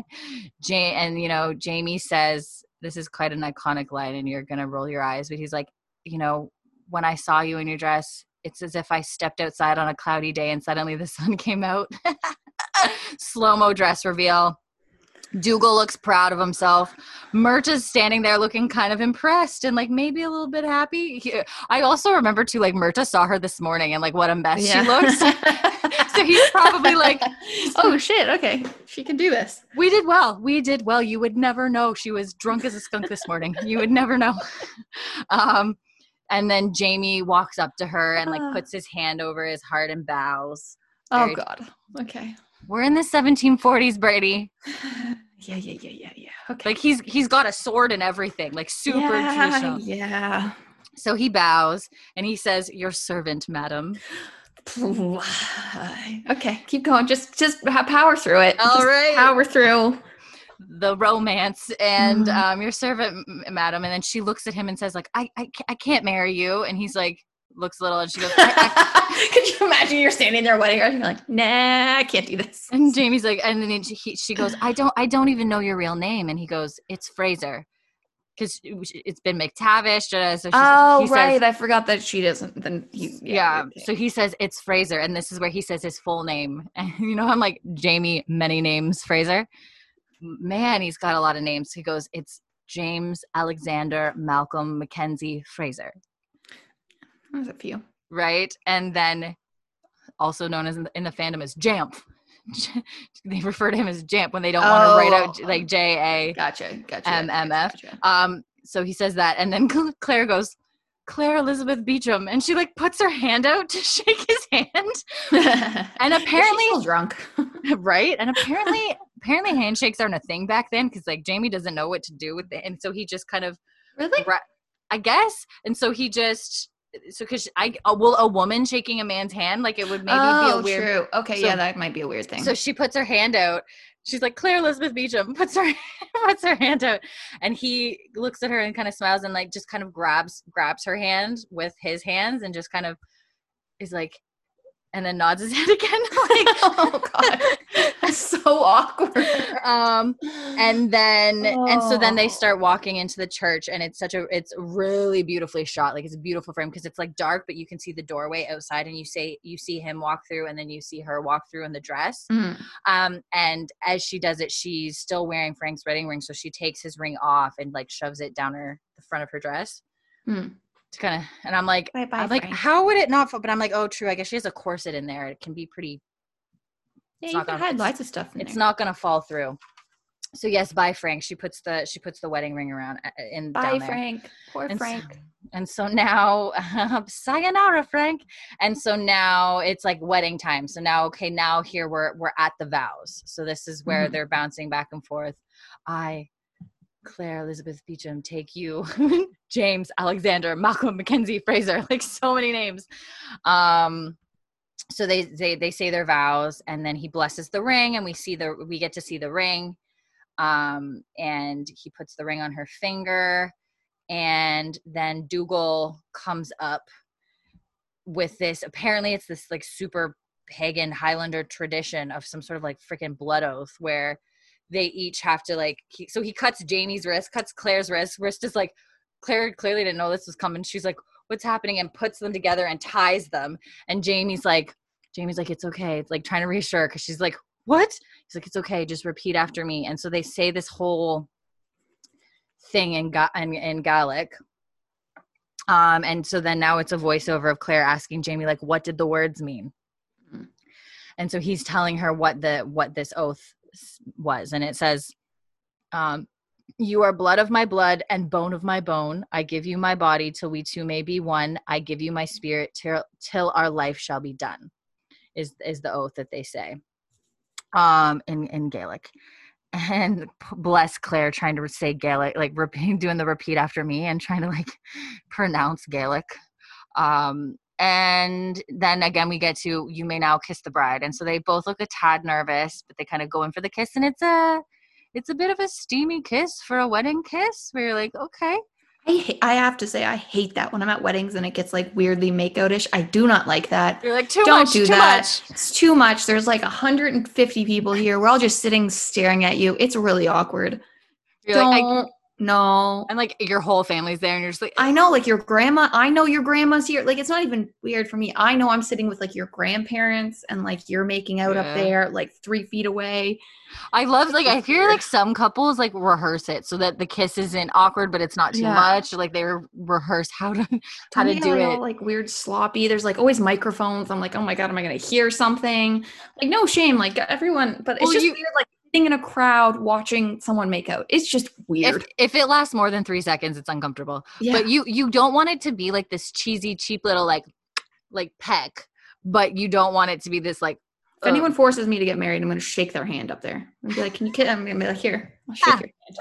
and you know, Jamie says, this is quite an iconic line, and you're gonna roll your eyes, but he's like, you know, when I saw you in your dress, it's as if I stepped outside on a cloudy day and suddenly the sun came out. Slow-mo dress reveal. Dougal looks proud of himself. Murtaugh's standing there looking kind of impressed and like maybe a little bit happy. He, I also remember too, like Murtaugh saw her this morning and like what a mess yeah. she looks. So he's probably like, oh shit, okay, she can do this. We did well. We did well. You would never know. She was drunk as a skunk this morning. You would never know. Um, and then Jamie walks up to her and like puts his hand over his heart and bows. Oh Very, God. Okay. We're in the seventeen forties, Brady. Yeah, yeah, yeah, yeah, yeah. Okay. Like he's he's got a sword and everything, like super yeah, traditional. Yeah. So he bows and he says, "Your servant, madam." Okay, keep going. Just just power through it. All just right. Power through the romance and mm. um, your servant, madam. And then she looks at him and says, "Like I I, I can't marry you." And he's like, looks a little, and she goes, I, I, could you imagine you're standing there wedding and you're like, nah, I can't do this. And Jamie's like, and then he, she goes, I don't, I don't even know your real name. And he goes, it's Fraser. Cause it's been McTavish. So she's, oh, he right. Says, I forgot that she doesn't, then he, yeah. yeah okay. So he says it's Fraser. And this is where he says his full name. And you know, I'm like, Jamie, many names, Fraser. Man, he's got a lot of names. He goes, it's James Alexander Malcolm Mackenzie Fraser. There's a few. Right? And then also known as in the, in the fandom as Jamp. They refer to him as Jamp when they don't oh, want to write out like J A gotcha, gotcha, M M F. Gotcha. Um, so he says that. And then Claire goes, Claire Elizabeth Beecham. And she like puts her hand out to shake his hand. And apparently she's still drunk. Right? And apparently apparently handshakes aren't a thing back then because like Jamie doesn't know what to do with it. And so he just kind of Really? Ra- I guess. And so he just, so because I, uh, will a woman shaking a man's hand, like it would maybe oh, be a weird. True. Okay, so, yeah, that might be a weird thing. So she puts her hand out. She's like, Claire Elizabeth Beecham puts her puts her hand out, and he looks at her and kind of smiles and like just kind of grabs grabs her hand with his hands and just kind of is like, and then nods his head again. Like, oh God, that's so awkward. Um, and then oh. and so then they start walking into the church, and it's such a it's really beautifully shot. Like it's a beautiful frame because it's like dark, but you can see the doorway outside, and you say you see him walk through, and then you see her walk through in the dress. Mm. Um, and as she does it, she's still wearing Frank's wedding ring, so she takes his ring off and like shoves it down her the front of her dress. Mm. To kind of, and I'm like, bye, bye, I'm like, Frank. how would it not? But I'm like, oh, true. I guess she has a corset in there. It can be pretty. Yeah, you can hide lots of stuff in It's there. not gonna fall through. So yes, bye Frank. She puts the she puts the wedding ring around in bye down there. Frank. Poor and Frank. So, and so now, uh, sayonara, Frank. And so now it's like wedding time. So now, okay, now here we're we're at the vows. So this is where mm-hmm. they're bouncing back and forth. I, Claire Elizabeth Beecham, take you, James Alexander Malcolm Mackenzie Fraser, like so many names. Um, so they they they say their vows, and then he blesses the ring, and we see the we get to see the ring. Um, and he puts the ring on her finger, and then Dougal comes up with this, apparently it's this like super pagan Highlander tradition of some sort of like freaking blood oath where they each have to like, he, so he cuts Jamie's wrist, cuts Claire's wrist, wrist is like, Claire clearly didn't know this was coming. She's like, what's happening? And puts them together and ties them. And Jamie's like, Jamie's like, it's okay. It's like trying to reassure her because she's like, what? He's like, it's okay. Just repeat after me. And so they say this whole thing in, Ga- in, in Gaelic. Um, and so then now it's a voiceover of Claire asking Jamie, like, what did the words mean? Mm-hmm. And so he's telling her what the, what this oath was. And it says, um, you are blood of my blood and bone of my bone. I give you my body till we two may be one. I give you my spirit till, till our life shall be done, is, is the oath that they say. Um, in, in Gaelic. And bless Claire trying to say Gaelic, like repeat, doing the repeat after me and trying to like pronounce Gaelic. Um, and then again, we get to, you may now kiss the bride. And so they both look a tad nervous, but they kind of go in for the kiss. And it's a, it's a bit of a steamy kiss for a wedding kiss where you're like, okay. I, I have to say, I hate that when I'm at weddings and it gets like weirdly make-out-ish. I do not like that. You're like, too Don't much, do too that. much. It's too much. There's like one hundred fifty people here. We're all just sitting staring at you. It's really awkward. You're Don't. like, I, no. And like your whole family's there and you're just like, I know, like your grandma, I know your grandma's here. Like, it's not even weird for me. I know I'm sitting with like your grandparents and like you're making out yeah. up there, like three feet away. I love, like, I hear like some couples like rehearse it so that the kiss isn't awkward, but it's not too yeah. much. Like they re- rehearse how to, how to do like, it. All, like weird sloppy. There's like always microphones. I'm like, oh my God, am I going to hear something? Like, no shame. Like everyone, but it's well, just you- weird. Like, in a crowd watching someone make out. It's just weird. If, if it lasts more than three seconds, it's uncomfortable. Yeah. But you you don't want it to be like this cheesy, cheap little like like peck, but you don't want it to be this like. If anyone forces me to get married, I'm going to shake their hand up there. I'm going to be like, can you kiss? I'm going to be like, here, I'll shake ah. your hand.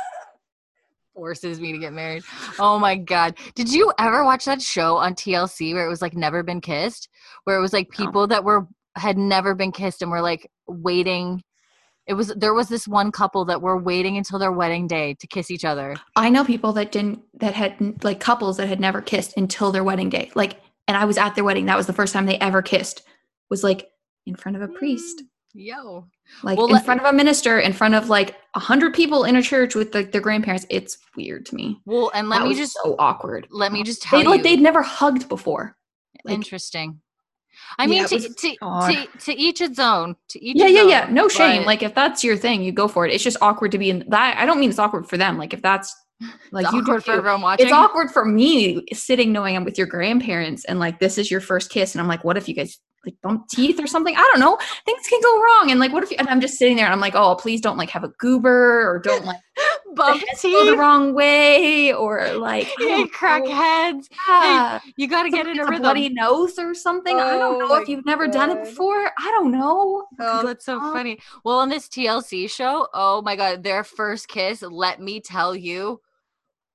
Forces me to get married. Oh my God. Did you ever watch that show on T L C where it was like Never Been Kissed? Where it was like people no. that were had never been kissed and were like waiting. It was, there was this one couple that were waiting until their wedding day to kiss each other. I know people that didn't, that had like couples that had never kissed until their wedding day. Like, and I was at their wedding. That was the first time they ever kissed, was like in front of a priest. Yo. Like well, in let, front of a minister, in front of like a hundred people in a church with like their grandparents. It's weird to me. Well, and let that me was just, so awkward. Let me just tell they, you. Like they'd never hugged before. Like, interesting. I mean, yeah, to, to, to to each its own. To each yeah, its yeah, own, yeah. No shame. but... Like if that's your thing, you go for it. It's just awkward to be in that. I don't mean it's awkward for them. Like if that's like it's you awkward do, for everyone watching. It's awkward for me sitting knowing I'm with your grandparents and like this is your first kiss, and I'm like, what if you guys like bump teeth or something? I don't know. Things can go wrong. And like, what if you? And I'm just sitting there and I'm like, oh, please don't like have a goober or don't like. Bump teeth go the wrong way or like hey, crack know. heads. Yeah. Hey, you got to get in a rhythm. Bloody nose or something. Oh, I don't know if you've never God. done it before. I don't know. Oh, that's so on. funny. Well, on this T L C show, oh my God, their first kiss, let me tell you,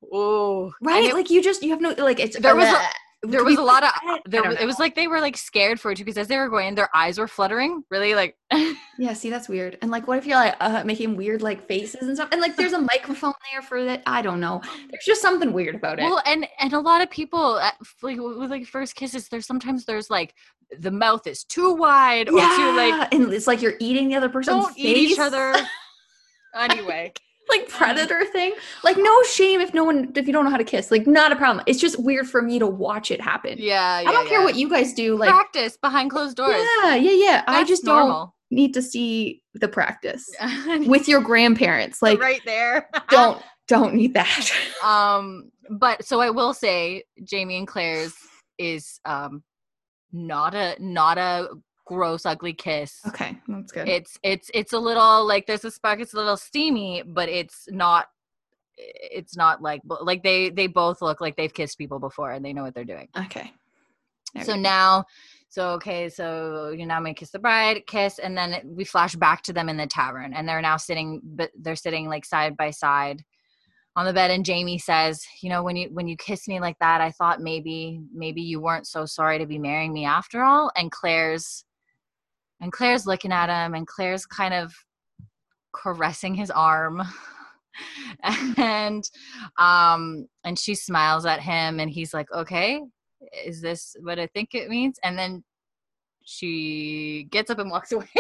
Oh, right? it, like you just you have no like it's there was a, uh, there was a lot of there was, it was like they were like scared for it too, because as they were going, their eyes were fluttering, really like. Yeah, see, that's weird. And like, what if you're like uh, making weird like faces and stuff? And like, there's a microphone there for that. I don't know. There's just something weird about it. Well, and and a lot of people at, like with like first kisses, there's sometimes there's like the mouth is too wide or yeah, too like, and it's like you're eating the other person's don't face. eat each other. Anyway. Like predator thing. Like no shame if no one if you don't know how to kiss. Like not a problem. It's just weird for me to watch it happen. Yeah, yeah I don't yeah. care what you guys do. Like practice behind closed doors. Yeah, yeah, yeah. That's I just normal. Don't need to see the practice with your grandparents. Like right there. don't don't need that. um, but so I will say, Jamie and Claire's is um not a not a gross ugly kiss. Okay, that's good. It's it's it's a little like there's a spark. It's a little steamy, but it's not. It's not like like they they both look like they've kissed people before and they know what they're doing. Okay. There so now, so okay, so you now may kiss the bride, kiss, and then it, we flash back to them in the tavern, and they're now sitting, but they're sitting like side by side on the bed. And Jamie says, "You know, when you when you kiss me like that, I thought maybe maybe you weren't so sorry to be marrying me after all." And Claire's and Claire's looking at him, and Claire's kind of caressing his arm. and um and she smiles at him, and he's like, okay, is this what I think it means? And then she gets up and walks away.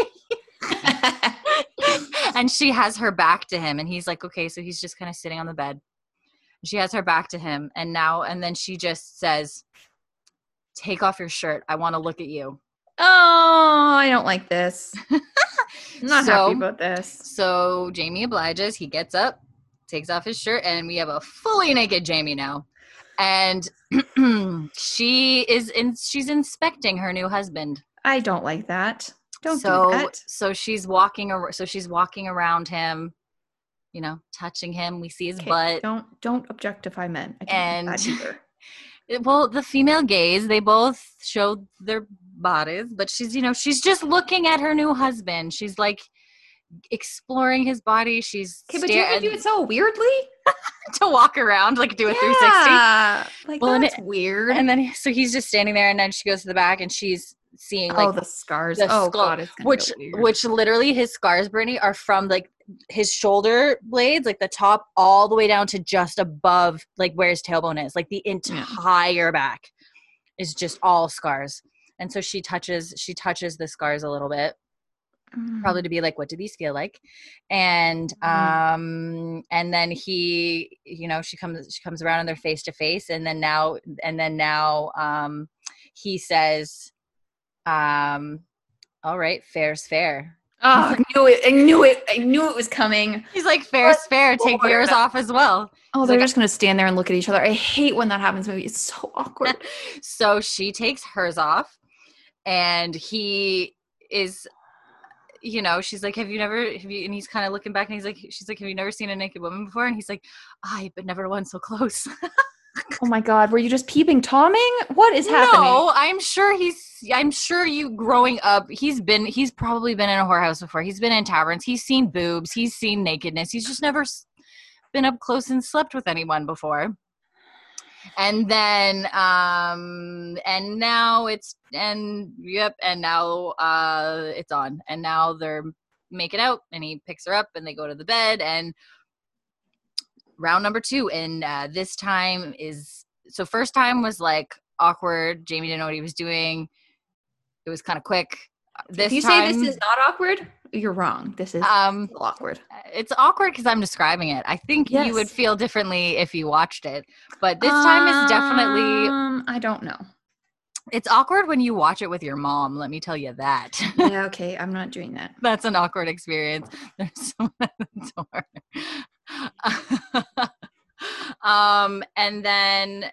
And she has her back to him, and he's like, okay, so he's just kind of sitting on the bed. She has her back to him, and now and then she just says, take off your shirt, I want to look at you. Oh, I don't like this. I'm not so, happy about this. So Jamie obliges. He gets up, takes off his shirt, and we have a fully naked Jamie now. And she is in, she's inspecting her new husband. I don't like that. Don't so, do that. So she's walking ar- so she's walking around him, you know, touching him. We see his okay, butt. Don't don't objectify men. I and either. Well, the female gaze, they both showed their bodies, but she's, you know, she's just looking at her new husband. She's like exploring his body. She's okay, but you have to do it so weirdly to walk around, like do a yeah, three sixty. Like well, that's and it, weird. And then so he's just standing there, and then she goes to the back, and she's seeing like oh the scars. The oh skull, god, it's gonna which go weird. which literally his scars, Brittany, are from like his shoulder blades, like the top, all the way down to just above, like where his tailbone is. Like the entire yeah. back is just all scars. And so she touches, she touches the scars a little bit, mm. probably to be like, what do these feel like? And mm. um, and then he, you know, she comes, she comes around and they're face to face, and then now, and then now, um, he says, um, all right, fair's fair. Oh, I knew it. I knew it. I knew it was coming. He's like, fair's fair. Take yours off as well. Oh, He's they're like, just going to stand there and look at each other. I hate when that happens. Maybe it's so awkward. So she takes hers off, and he is, you know, she's like, have you never, have you, and he's kind of looking back, and he's like, she's like, have you never seen a naked woman before? And he's like, I, but never one so close. Oh my God, were you just peeping Tomming? What is happening? No, I'm sure he's, I'm sure you growing up, he's been, he's probably been in a whorehouse before. He's been in taverns. He's seen boobs. He's seen nakedness. He's just never been up close and slept with anyone before. And then, um, and now it's, and yep, and now uh, it's on. And now they're making out, and he picks her up, and they go to the bed, and round number two. And uh, this time is, so first time was like awkward. Jamie didn't know what he was doing. It was kind of quick. This if you time, say this is not awkward, you're wrong. This is um, awkward. It's awkward because I'm describing it. I think yes. you would feel differently if you watched it. But this time is definitely... Um, I don't know. It's awkward when you watch it with your mom, let me tell you that. Yeah, okay, I'm not doing that. That's an awkward experience. There's someone at the door. um, and then,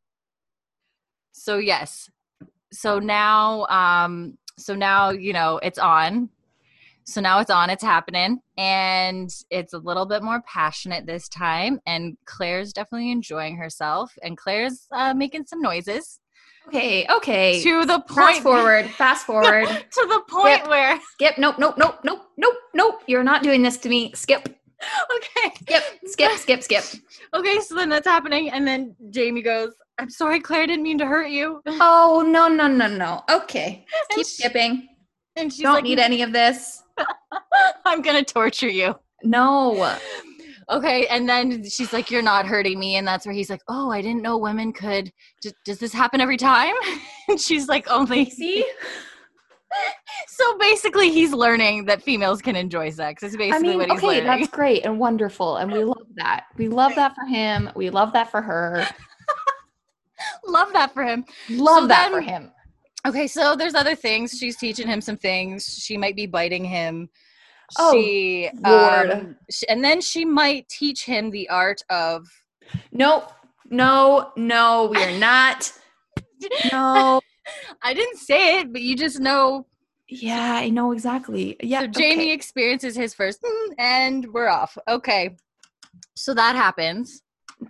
so yes. So now, um, so now, you know, it's on. So now it's on, it's happening, and it's a little bit more passionate this time, and Claire's definitely enjoying herself, and Claire's uh, making some noises. Okay, okay. To the point. Fast forward, fast forward. To the point skip, where. Skip, nope, nope, nope, nope, nope, nope. You're not doing this to me. Skip. Okay. Skip, skip, skip, skip. Okay, so then that's happening. And then Jamie goes, I'm sorry, Claire, didn't mean to hurt you. Oh, no, no, no, no. Okay. And Keep she- skipping. And she's Don't like, need any of this. I'm going to torture you. No. Okay, and then she's like, you're not hurting me. And that's where he's like, oh, I didn't know women could. D- does this happen every time? And she's like, only. See? So basically, he's learning that females can enjoy sex. It's basically I mean, what he's okay, learning. that's great and wonderful. And we love that. We love that for him. We love that for her. Love that for him. Love So that then- for him. Okay, so there's other things. She's teaching him some things. She might be biting him. Oh, she, Lord. um, sh- and then she might teach him the art of. Nope. No, no, we are not. No. I didn't say it, but you just know. Yeah, I know exactly. Yeah. So Jamie okay. experiences his first, mm, and we're off. Okay, so that happens.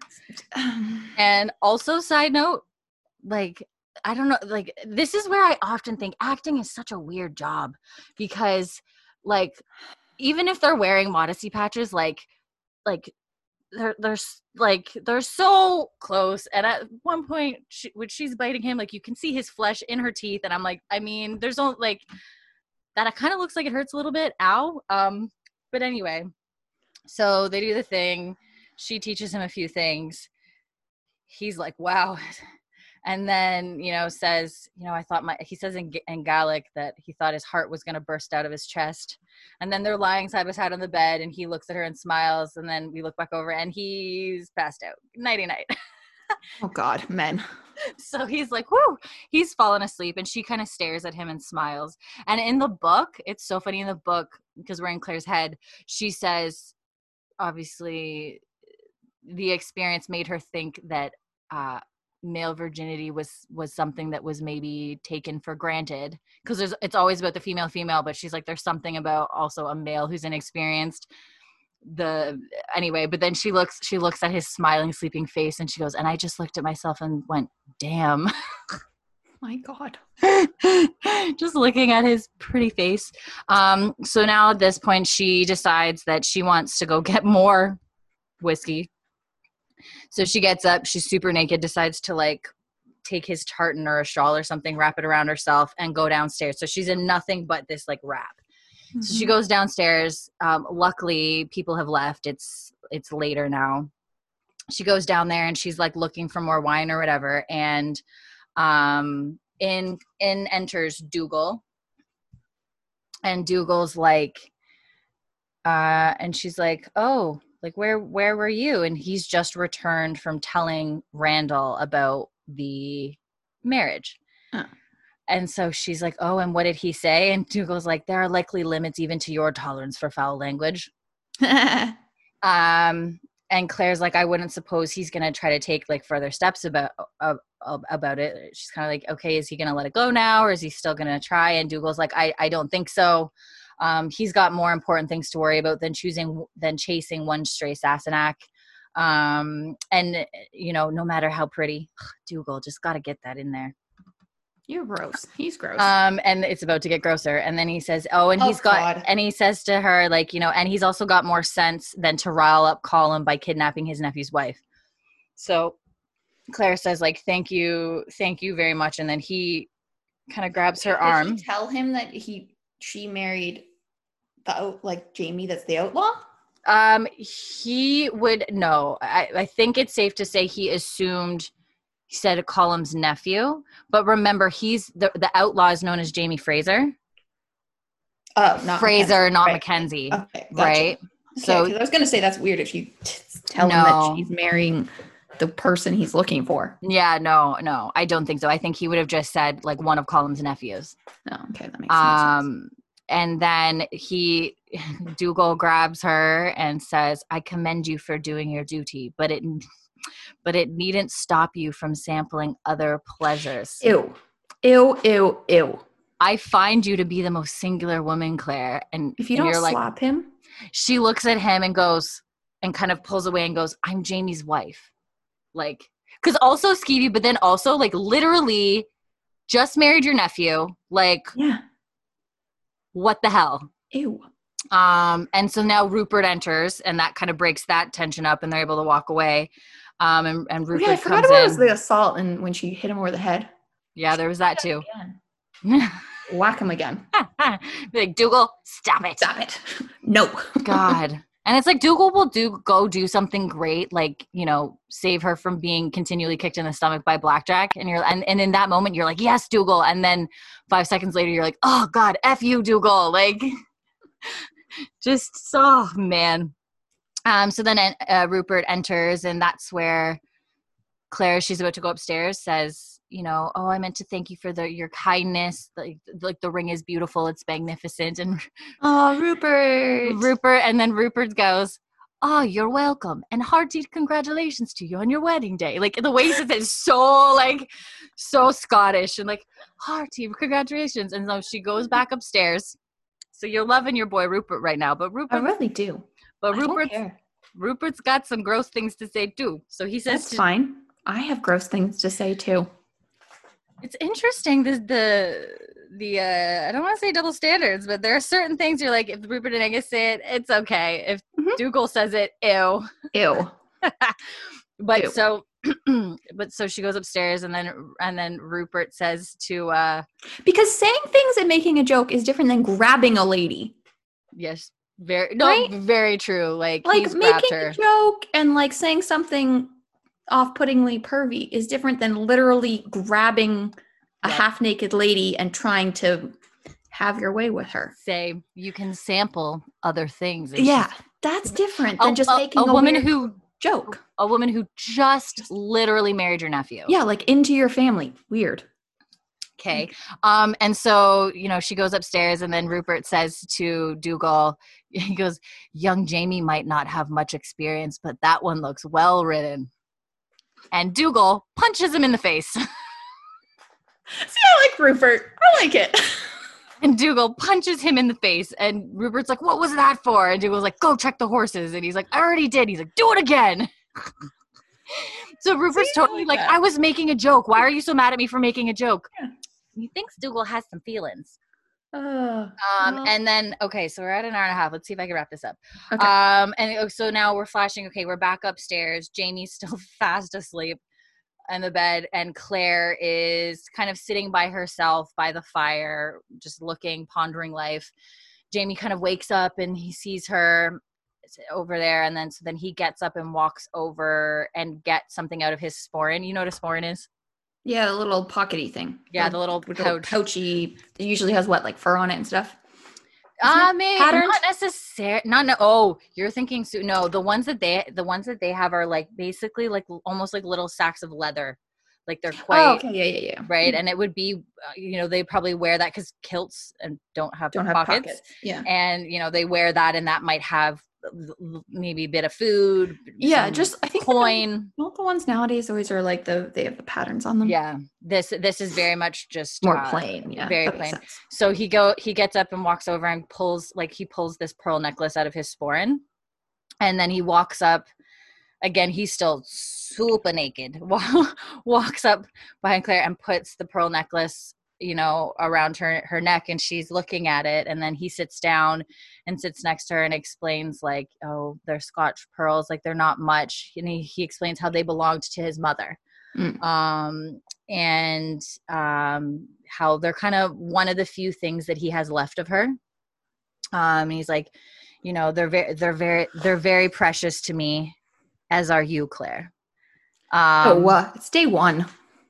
And also, side note, like, I don't know, like, this is where I often think acting is such a weird job because, like, even if they're wearing modesty patches, like, like, they're, they're, s- like, they're so close. And at one point, she, when she's biting him, like, you can see his flesh in her teeth. And I'm like, I mean, there's only, like, that kind of looks like it hurts a little bit. Ow. Um, but anyway, so they do the thing. She teaches him a few things. He's like, wow. And then, you know, says, you know, I thought my, he says in, in Gaelic that he thought his heart was going to burst out of his chest. And then they're lying side by side on the bed and he looks at her and smiles. And then we look back over and he's passed out. Nighty night. Oh, God, men. So he's like, whoo, he's fallen asleep. And she kind of stares at him and smiles. And in the book, it's so funny in the book, because we're in Claire's head, she says, obviously, the experience made her think that uh, male virginity was was something that was maybe taken for granted. Because there's it's always about the female female, but she's like, there's something about also a male who's inexperienced. The anyway, but then she looks she looks at his smiling, sleeping face, and she goes, and I just looked at myself and went, damn. My God. Just looking at his pretty face. Um, so now at this point, she decides that she wants to go get more whiskey. So she gets up, she's super naked, decides to like take his tartan or a shawl or something, wrap it around herself, and go downstairs. So she's in nothing but this like wrap. Mm-hmm. So she goes downstairs. Um, luckily, people have left. It's it's later now. She goes down there and she's like looking for more wine or whatever. And um, in in enters Dougal. And Dougal's like, uh, and she's like, oh, like where where were you? And he's just returned from telling Randall about the marriage. Huh. And so she's like, oh, and what did he say? And Dougal's like, there are likely limits even to your tolerance for foul language. um, and Claire's like, I wouldn't suppose he's going to try to take like further steps about uh, about it. She's kind of like, okay, is he going to let it go now? Or is he still going to try? And Dougal's like, I, I don't think so. Um, he's got more important things to worry about than choosing, than chasing one stray Sassenach. Um, and, you know, no matter how pretty, Dougal, just got to get that in there. You're gross. He's gross. Um, and it's about to get grosser. And then he says, oh, and oh, he's got, God. and he says to her, like, you know, and he's also got more sense than to rile up Colin by kidnapping his nephew's wife. So Claire says, like, thank you, thank you very much. And then he kind of grabs her Did arm. she tell him that he, she married the, like, Jamie that's the outlaw? Um, he would, no, I, I think it's safe to say he assumed, he said Colum's nephew, but remember he's, the, the outlaw is known as Jamie Fraser. Oh, not Fraser, Mackenzie. not right. Mackenzie. Okay, gotcha. Right? Okay, So I was going to say that's weird if you t- tell no. him that she's marrying the person he's looking for. Yeah, no, no, I don't think so. I think he would have just said like one of Colum's nephews. Oh, okay, that makes um, sense. And then he, Dougal grabs her and says, I commend you for doing your duty, but it, but it needn't stop you from sampling other pleasures. Ew, ew, ew, ew. I find you to be the most singular woman, Claire. And if you and don't you're slap like, him, she looks at him and goes, and kind of pulls away and goes, I'm Jamie's wife. Like, because also skeevy, but then also like literally just married your nephew. Like, yeah. what the hell? Ew. Um, and so now Rupert enters, and that kind of breaks that tension up, and they're able to walk away. Um, and, and Rupert yeah, I forgot comes about in. was the assault and when she hit him over the head. Yeah, there was that too. Whack him again. Like, Dougal, stop it. Stop it. No. God. And it's like Dougal will do go do something great, like, you know, save her from being continually kicked in the stomach by Blackjack. And you're and, and in that moment you're like, yes, Dougal. And then five seconds later you're like, oh God, F you, Dougal. Like, just oh man. Um, so then uh, Rupert enters, and that's where Claire, she's about to go upstairs, says, you know, oh, I meant to thank you for the your kindness. Like, like the ring is beautiful. It's magnificent. And oh, Rupert. Rupert. And then Rupert goes, oh, you're welcome. And hearty congratulations to you on your wedding day. Like, the way he says it is so, like, so Scottish. And, like, hearty congratulations. And so she goes back upstairs. So you're loving your boy Rupert right now. But Rupert. I really do. But I don't Rupert's, care. Rupert's got some gross things to say, too. So he says. That's to, fine. I have gross things to say, too. It's interesting, the the the uh, I don't want to say double standards, but there are certain things you're like, if Rupert and Angus say it, it's okay. If mm-hmm. Dougal says it, ew, ew. But ew. so, but so she goes upstairs, and then and then Rupert says to uh, because saying things and making a joke is different than grabbing a lady. Yes, very no, right? very true. Like, like he's making grabbed her. a joke and like saying something off-puttingly pervy is different than literally grabbing a yep. half-naked lady and trying to have your way with her. Say you can sample other things. Yeah, that's different than a, just a, making a, a woman weird who joke. A woman who just literally married your nephew. Yeah, like into your family. Weird. Okay. Um, and so, you know, she goes upstairs, and then Rupert says to Dougal, he goes, young Jamie might not have much experience, but that one looks well written. And Dougal punches him in the face. See, I like Rupert. I like it. And Dougal punches him in the face. And Rupert's like, what was that for? And Dougal's like, go check the horses. And he's like, I already did. He's like, do it again. So Rupert's See, totally I like, like I was making a joke. Why are you so mad at me for making a joke? Yeah. He thinks Dougal has some feelings. Uh, um, well. And then, okay, so we're at an hour and a half. Let's see if I can wrap this up. Okay. Um, and so now we're flashing. Okay, we're back upstairs. Jamie's still fast asleep in the bed, and Claire is kind of sitting by herself by the fire, just looking, pondering life. Jamie kind of wakes up, and he sees her over there, and then so then he gets up and walks over and gets something out of his sporran. You know what a sporran is? Yeah, the little pockety thing. Yeah, the, the little pouch. pouchy. It usually has what, like fur on it and stuff? Uh, maybe not necessarily. Not no. Oh, you're thinking so. No, the ones that they the ones that they have are like basically like almost like little sacks of leather. Like they're quite. Oh, okay, yeah, yeah, yeah. Right, and it would be, uh, you know, they probably wear that because kilts and don't have don't pockets. have pockets. Yeah, and you know they wear that, and that might have maybe a bit of food. Yeah, just I think coin. Not the ones nowadays always are like the they have the patterns on them. Yeah, this this is very much just more uh, plain. Yeah, very plain. So he go he gets up and walks over and pulls like he pulls this pearl necklace out of his sporran, and then he walks up. Again, he's still super naked. Walks up behind Claire and puts the pearl necklace, you know, around her her neck, and she's looking at it. And then he sits down and sits next to her and explains, like, oh, they're Scotch pearls, like they're not much. And he, he explains how they belonged to his mother, mm. um, and um, how they're kind of one of the few things that he has left of her. Um, and he's like, you know, they're very, they're very, they're very precious to me. As are you, Claire. Um, oh, uh, it's day one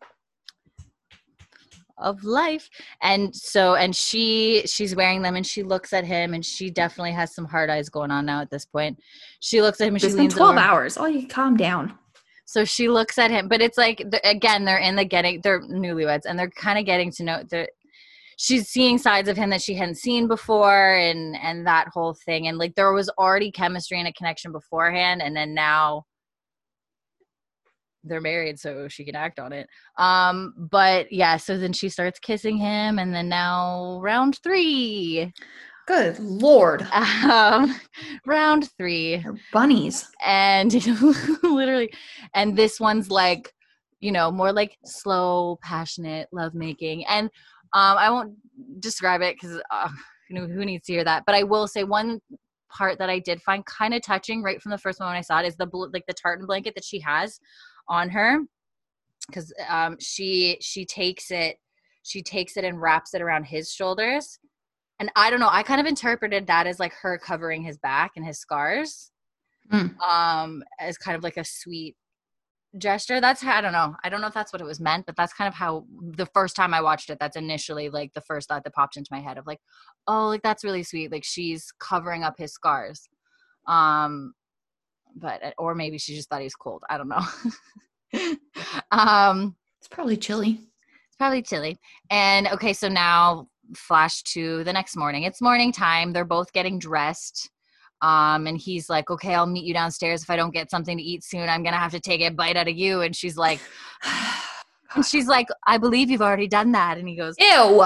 of life. And so, and she, she's wearing them, and she looks at him, and she definitely has some hard eyes going on now at this point. She looks at him, and it's she been leans twelve over. hours. Oh, you calm down. So she looks at him, but it's like, again, they're in the getting, they're newlyweds, and they're kind of getting to know, they're, she's seeing sides of him that she hadn't seen before, and, and that whole thing. And like, there was already chemistry and a connection beforehand. And then now, they're married, so she can act on it. Um, but yeah, so then she starts kissing him, and then now round three. Good Lord. Um, round three. They're bunnies. And literally, and this one's like, you know, more like slow, passionate lovemaking. And um, I won't describe it because uh, who, who needs to hear that? But I will say one part that I did find kind of touching right from the first moment I saw it is the like the tartan blanket that she has on her, because um she she takes it she takes it and wraps it around his shoulders, and I don't know, I kind of interpreted that as like her covering his back and his scars, mm. um as kind of like a sweet gesture. That's how, I don't know I don't know if that's what it was meant, but that's kind of how the first time I watched it, that's initially like the first thought that popped into my head of like, oh, like that's really sweet, like she's covering up his scars. Um but or maybe she just thought he was cold, I don't know. um it's probably chilly it's probably chilly. And okay, so now flash to the next morning. It's morning time, they're both getting dressed. Um, and he's like, okay, I'll meet you downstairs. If I don't get something to eat soon, I'm going to have to take a bite out of you. And she's like, and she's like, I believe you've already done that. And he goes, ew.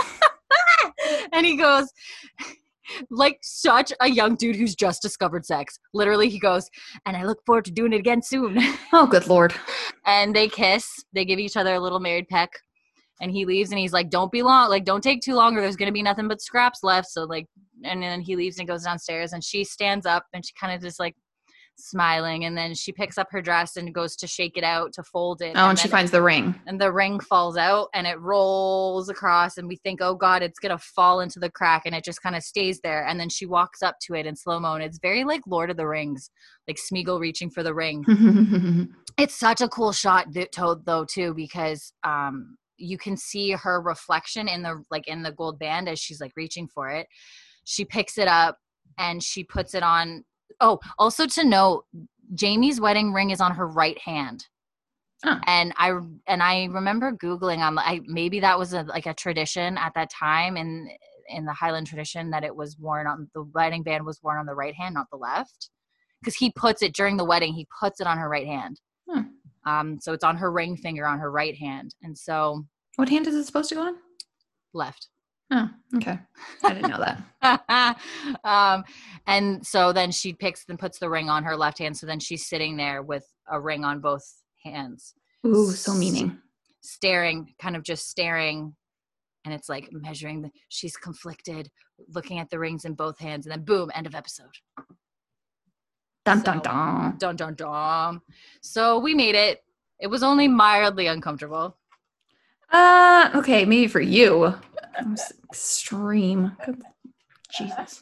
And he goes, like such a young dude who's just discovered sex. Literally, he goes, and I look forward to doing it again soon. Oh, good Lord. And they kiss. They give each other a little married peck. And he leaves and he's like, don't be long. Like, don't take too long or there's going to be nothing but scraps left. So like, and then he leaves and goes downstairs and she stands up and she kind of just like smiling. And then she picks up her dress and goes to shake it out, to fold it. Oh, and, and she finds the ring. And the ring falls out and it rolls across and we think, oh God, it's going to fall into the crack, and it just kind of stays there. And then she walks up to it in slow-mo and it's very like Lord of the Rings, like Smeagol reaching for the ring. It's such a cool shot though too, because um, you can see her reflection in the like in the gold band as she's like reaching for it. She picks it up and she puts it on. Oh, also to note, Jamie's wedding ring is on her right hand. Oh. And I and I remember Googling on I maybe that was a like a tradition at that time in in the Highland tradition that it was worn on the wedding band was worn on the right hand, not the left, because he puts it during the wedding. He puts it on her right hand. Hmm. Um, so it's on her ring finger on her right hand. And so, what hand is it supposed to go on? Left. Oh, okay. I didn't know that. um, and so then she picks and puts the ring on her left hand. So then she's sitting there with a ring on both hands. Ooh, so meaning. Staring, kind of just staring. And it's like measuring. The, she's conflicted, looking at the rings in both hands. And then boom, end of episode. Dun, so, dun, dun. Dun, dun, dun. So we made it. It was only mildly uncomfortable. Uh, okay, maybe for you. It was extreme. Jesus.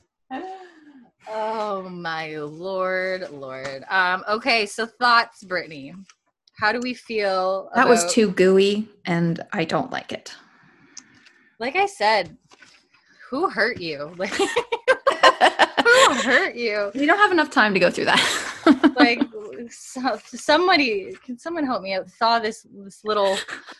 Oh my lord, lord. Um, okay, so thoughts, Brittany. How do we feel That about... was too gooey, and I don't like it. Like I said, who hurt you? Like, who hurt you? You don't have enough time to go through that. Like, so, somebody, can someone help me out? Thaw this this little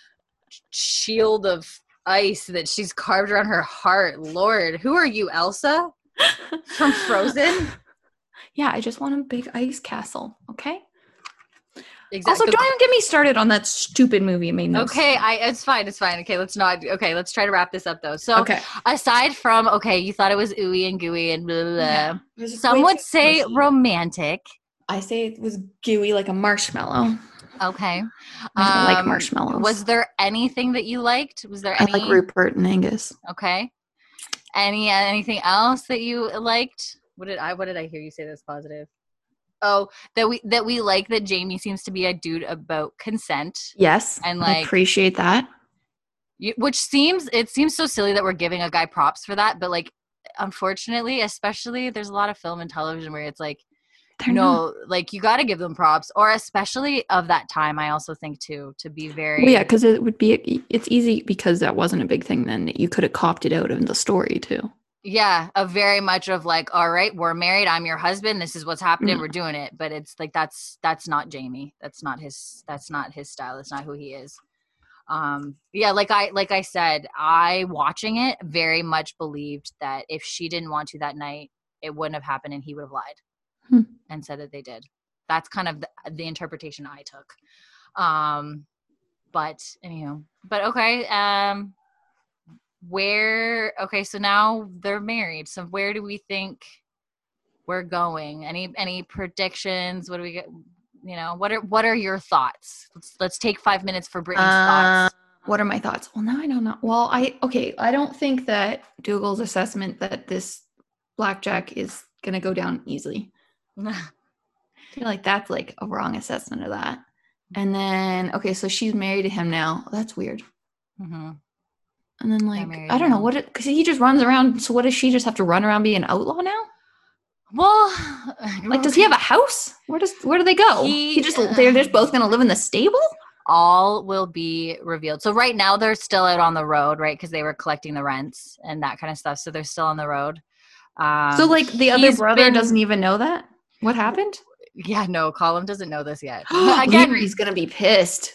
shield of ice that she's carved around her heart. Lord, who are you, Elsa from Frozen? Yeah, I just want a big ice castle. Okay. Exactly. Also, don't even get me started on that stupid movie. It made no okay, sense. I it's fine, it's fine. Okay, let's not. Okay, let's try to wrap this up though. So, okay. aside from okay, you thought it was ooey and gooey and blah, blah, blah. Yeah, Some would say mushy. Romantic. I say it was gooey like a marshmallow. Okay. I don't um, like marshmallows. Was there anything that you liked? Was there any? I like Rupert and Angus. Okay. Any anything else that you liked? What did I? What did I hear you say that's positive? Oh, that we that we like that Jamie seems to be a dude about consent. Yes, and like I appreciate that. You, which seems it seems so silly that we're giving a guy props for that, but like, unfortunately, especially there's a lot of film and television where it's like. They're no, not. like you got to give them props, or especially of that time. I also think too to be very well, yeah, because it would be it's easy because that wasn't a big thing then. You could have copped it out in the story too. Yeah, a very much of like, all right, we're married. I'm your husband. This is what's happening. Mm. We're doing it. But it's like that's that's not Jamie. That's not his. That's not his style. That's not who he is. Um, yeah, like I like I said, I watching it very much believed that if she didn't want to that night, it wouldn't have happened, and he would have lied. Hmm. And said that they did. That's kind of the, the interpretation I took. Um, but anyhow, but okay. Um, where, okay. So now they're married. So where do we think we're going? Any, any predictions? What do we get? You know, what are, what are your thoughts? Let's, let's take five minutes for Brittany's uh, thoughts. What are my thoughts? Well, now I don't know. Well, I okay. I don't think that Dougal's assessment that this blackjack is gonna go down easily. I feel like that's like a wrong assessment of that. And then okay, so she's married to him now. That's weird. Mm-hmm. And then like I don't now. know what because he just runs around. So what does she just have to run around being an outlaw now? Well, like does he have a house? Where does where do they go? He, he just uh, they're just both gonna live in the stable? All will be revealed. So right now they're still out on the road, right? Because they were collecting the rents and that kind of stuff. So they're still on the road. Um, so like the other brother been, doesn't even know that? What happened? Yeah, no, Colum doesn't know this yet. Again, he's gonna be pissed.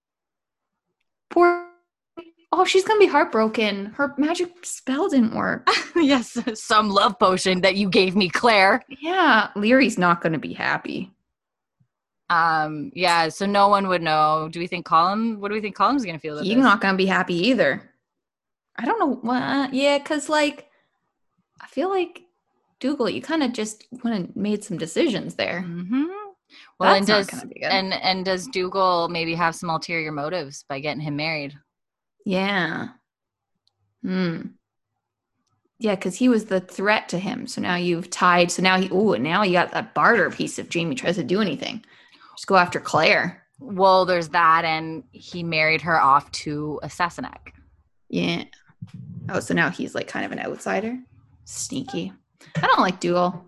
Poor. Oh, she's gonna be heartbroken. Her magic spell didn't work. Yes, some love potion that you gave me, Claire. Yeah, Leary's not gonna be happy. Um. Yeah. So no one would know. Do we think Colum? What do we think Colum's gonna feel? He's not gonna be happy either. I don't know. Well, yeah, because like, I feel like Dougal, you kind of just went and made some decisions there. Mm-hmm. Well, That's and does not be good. and and does Dougal maybe have some ulterior motives by getting him married? Yeah. Hmm. Yeah, because he was the threat to him. So now you've tied. So now he. Oh, now you got that barter piece. If Jamie tries to do anything, just go after Claire. Well, there's that, and he married her off to a Sassenach. Yeah. Oh, so now he's like kind of an outsider. Sneaky. I don't like Dougal.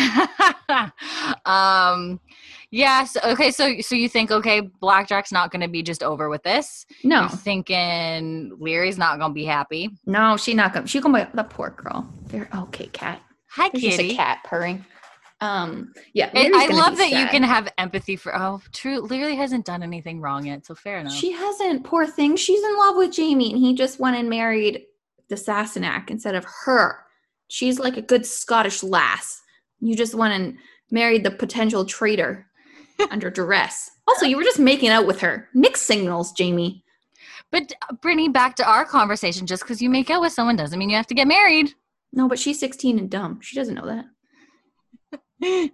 um, yes. Okay. So, so you think, okay, Blackjack's not going to be just over with this? No. You're thinking Leary's not going to be happy? No, she's not going to. She's going to be the poor girl. They're okay, cat. Hi, There's kitty. Just a cat purring. Um, yeah. It, I love that sad. You can have empathy for, oh, true. Leary hasn't done anything wrong yet. So fair enough. She hasn't. Poor thing. She's in love with Jamie and he just went and married the Sassenach instead of her. She's like a good Scottish lass. You just went and married the potential traitor under duress. Also, you were just making out with her. Mixed signals, Jamie. But Brittany, back to our conversation, just because you make out with someone doesn't mean you have to get married. No, but she's sixteen and dumb. She doesn't know that.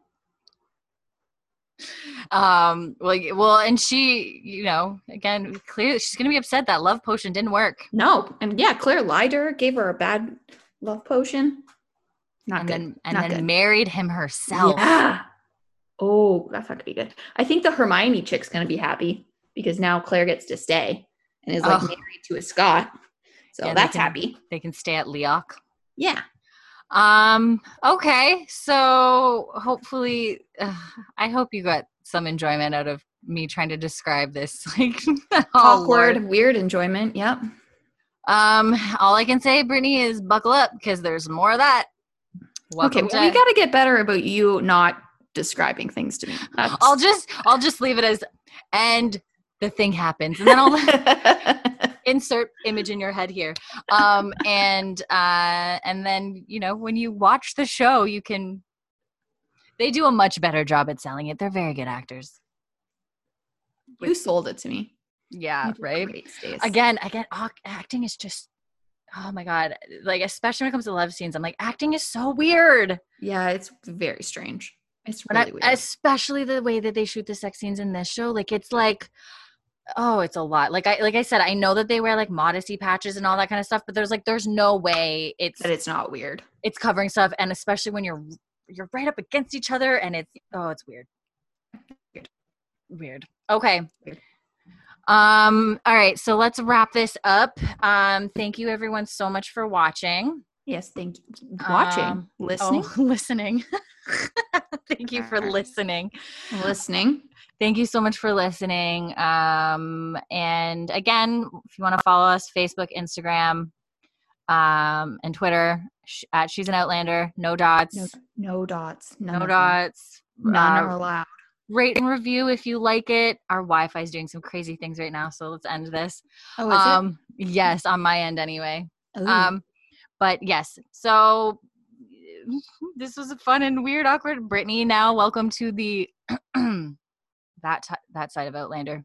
um, well, well, and she, you know, again, clearly she's going to be upset that love potion didn't work. No. And yeah, Claire lied to her, gave her a bad love potion. Not and good. Then, and not then good. married him herself. Yeah. Oh, that's not gonna be good. I think the Hermione chick's gonna be happy because now Claire gets to stay and is like oh. married to a Scot. So yeah, that's they can, happy. They can stay at Leoch. Yeah. Um. Okay. So hopefully, uh, I hope you got some enjoyment out of me trying to describe this, like awkward, Lord. Weird enjoyment. Yep. Um. All I can say, Brittany, is buckle up because there's more of that. Welcome okay, well, to- we got to get better about you not describing things to me. That's- I'll just, I'll just leave it as, and the thing happens, and then I'll insert image in your head here. Um, and uh, and then you know when you watch the show, you can. They do a much better job at selling it. They're very good actors. You sold it to me. Yeah, right. Again, again, acting is just. Oh my God. Like, especially when it comes to love scenes, I'm like, acting is so weird. Yeah, it's very strange. It's really I, weird. Especially the way that they shoot the sex scenes in this show. Like, it's like, oh, it's a lot. Like I like I said, I know that they wear like modesty patches and all that kind of stuff, but there's like there's no way it's that it's not weird. It's covering stuff, and especially when you're you're right up against each other and it's oh, it's weird. Weird. Weird. Okay. Weird. Um, all right, so let's wrap this up. Um, thank you everyone so much for watching. Yes, thank you. Watching, um, listening, oh, listening. Thank you for listening. Listening. Thank you so much for listening. Um, and again, if you want to follow us, Facebook, Instagram, um, and Twitter sh- at She's an Outlander. No dots. No, no dots. None no dots. None uh, are allowed. Rate and review if you like it. Our Wi-Fi is doing some crazy things right now, so let's end this. Oh, is um, it? Yes, on my end anyway. Ooh. Um, but yes, so this was a fun and weird, awkward. Brittany, now welcome to the that t- that side of Outlander.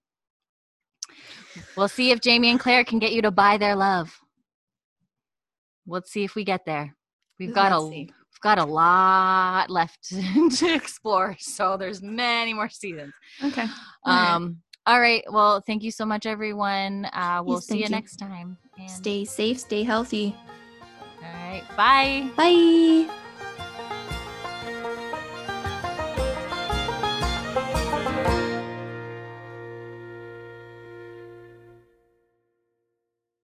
We'll see if Jamie and Claire can get you to buy their love. Let's see if we get there. We've got Let's a see. We've got a lot left to explore, so there's many more seasons. Okay. Um, All right. Well, thank you so much, everyone. Uh, we'll Yes, see you, thank you. next time. And Stay safe, stay healthy. all right. Bye. Bye.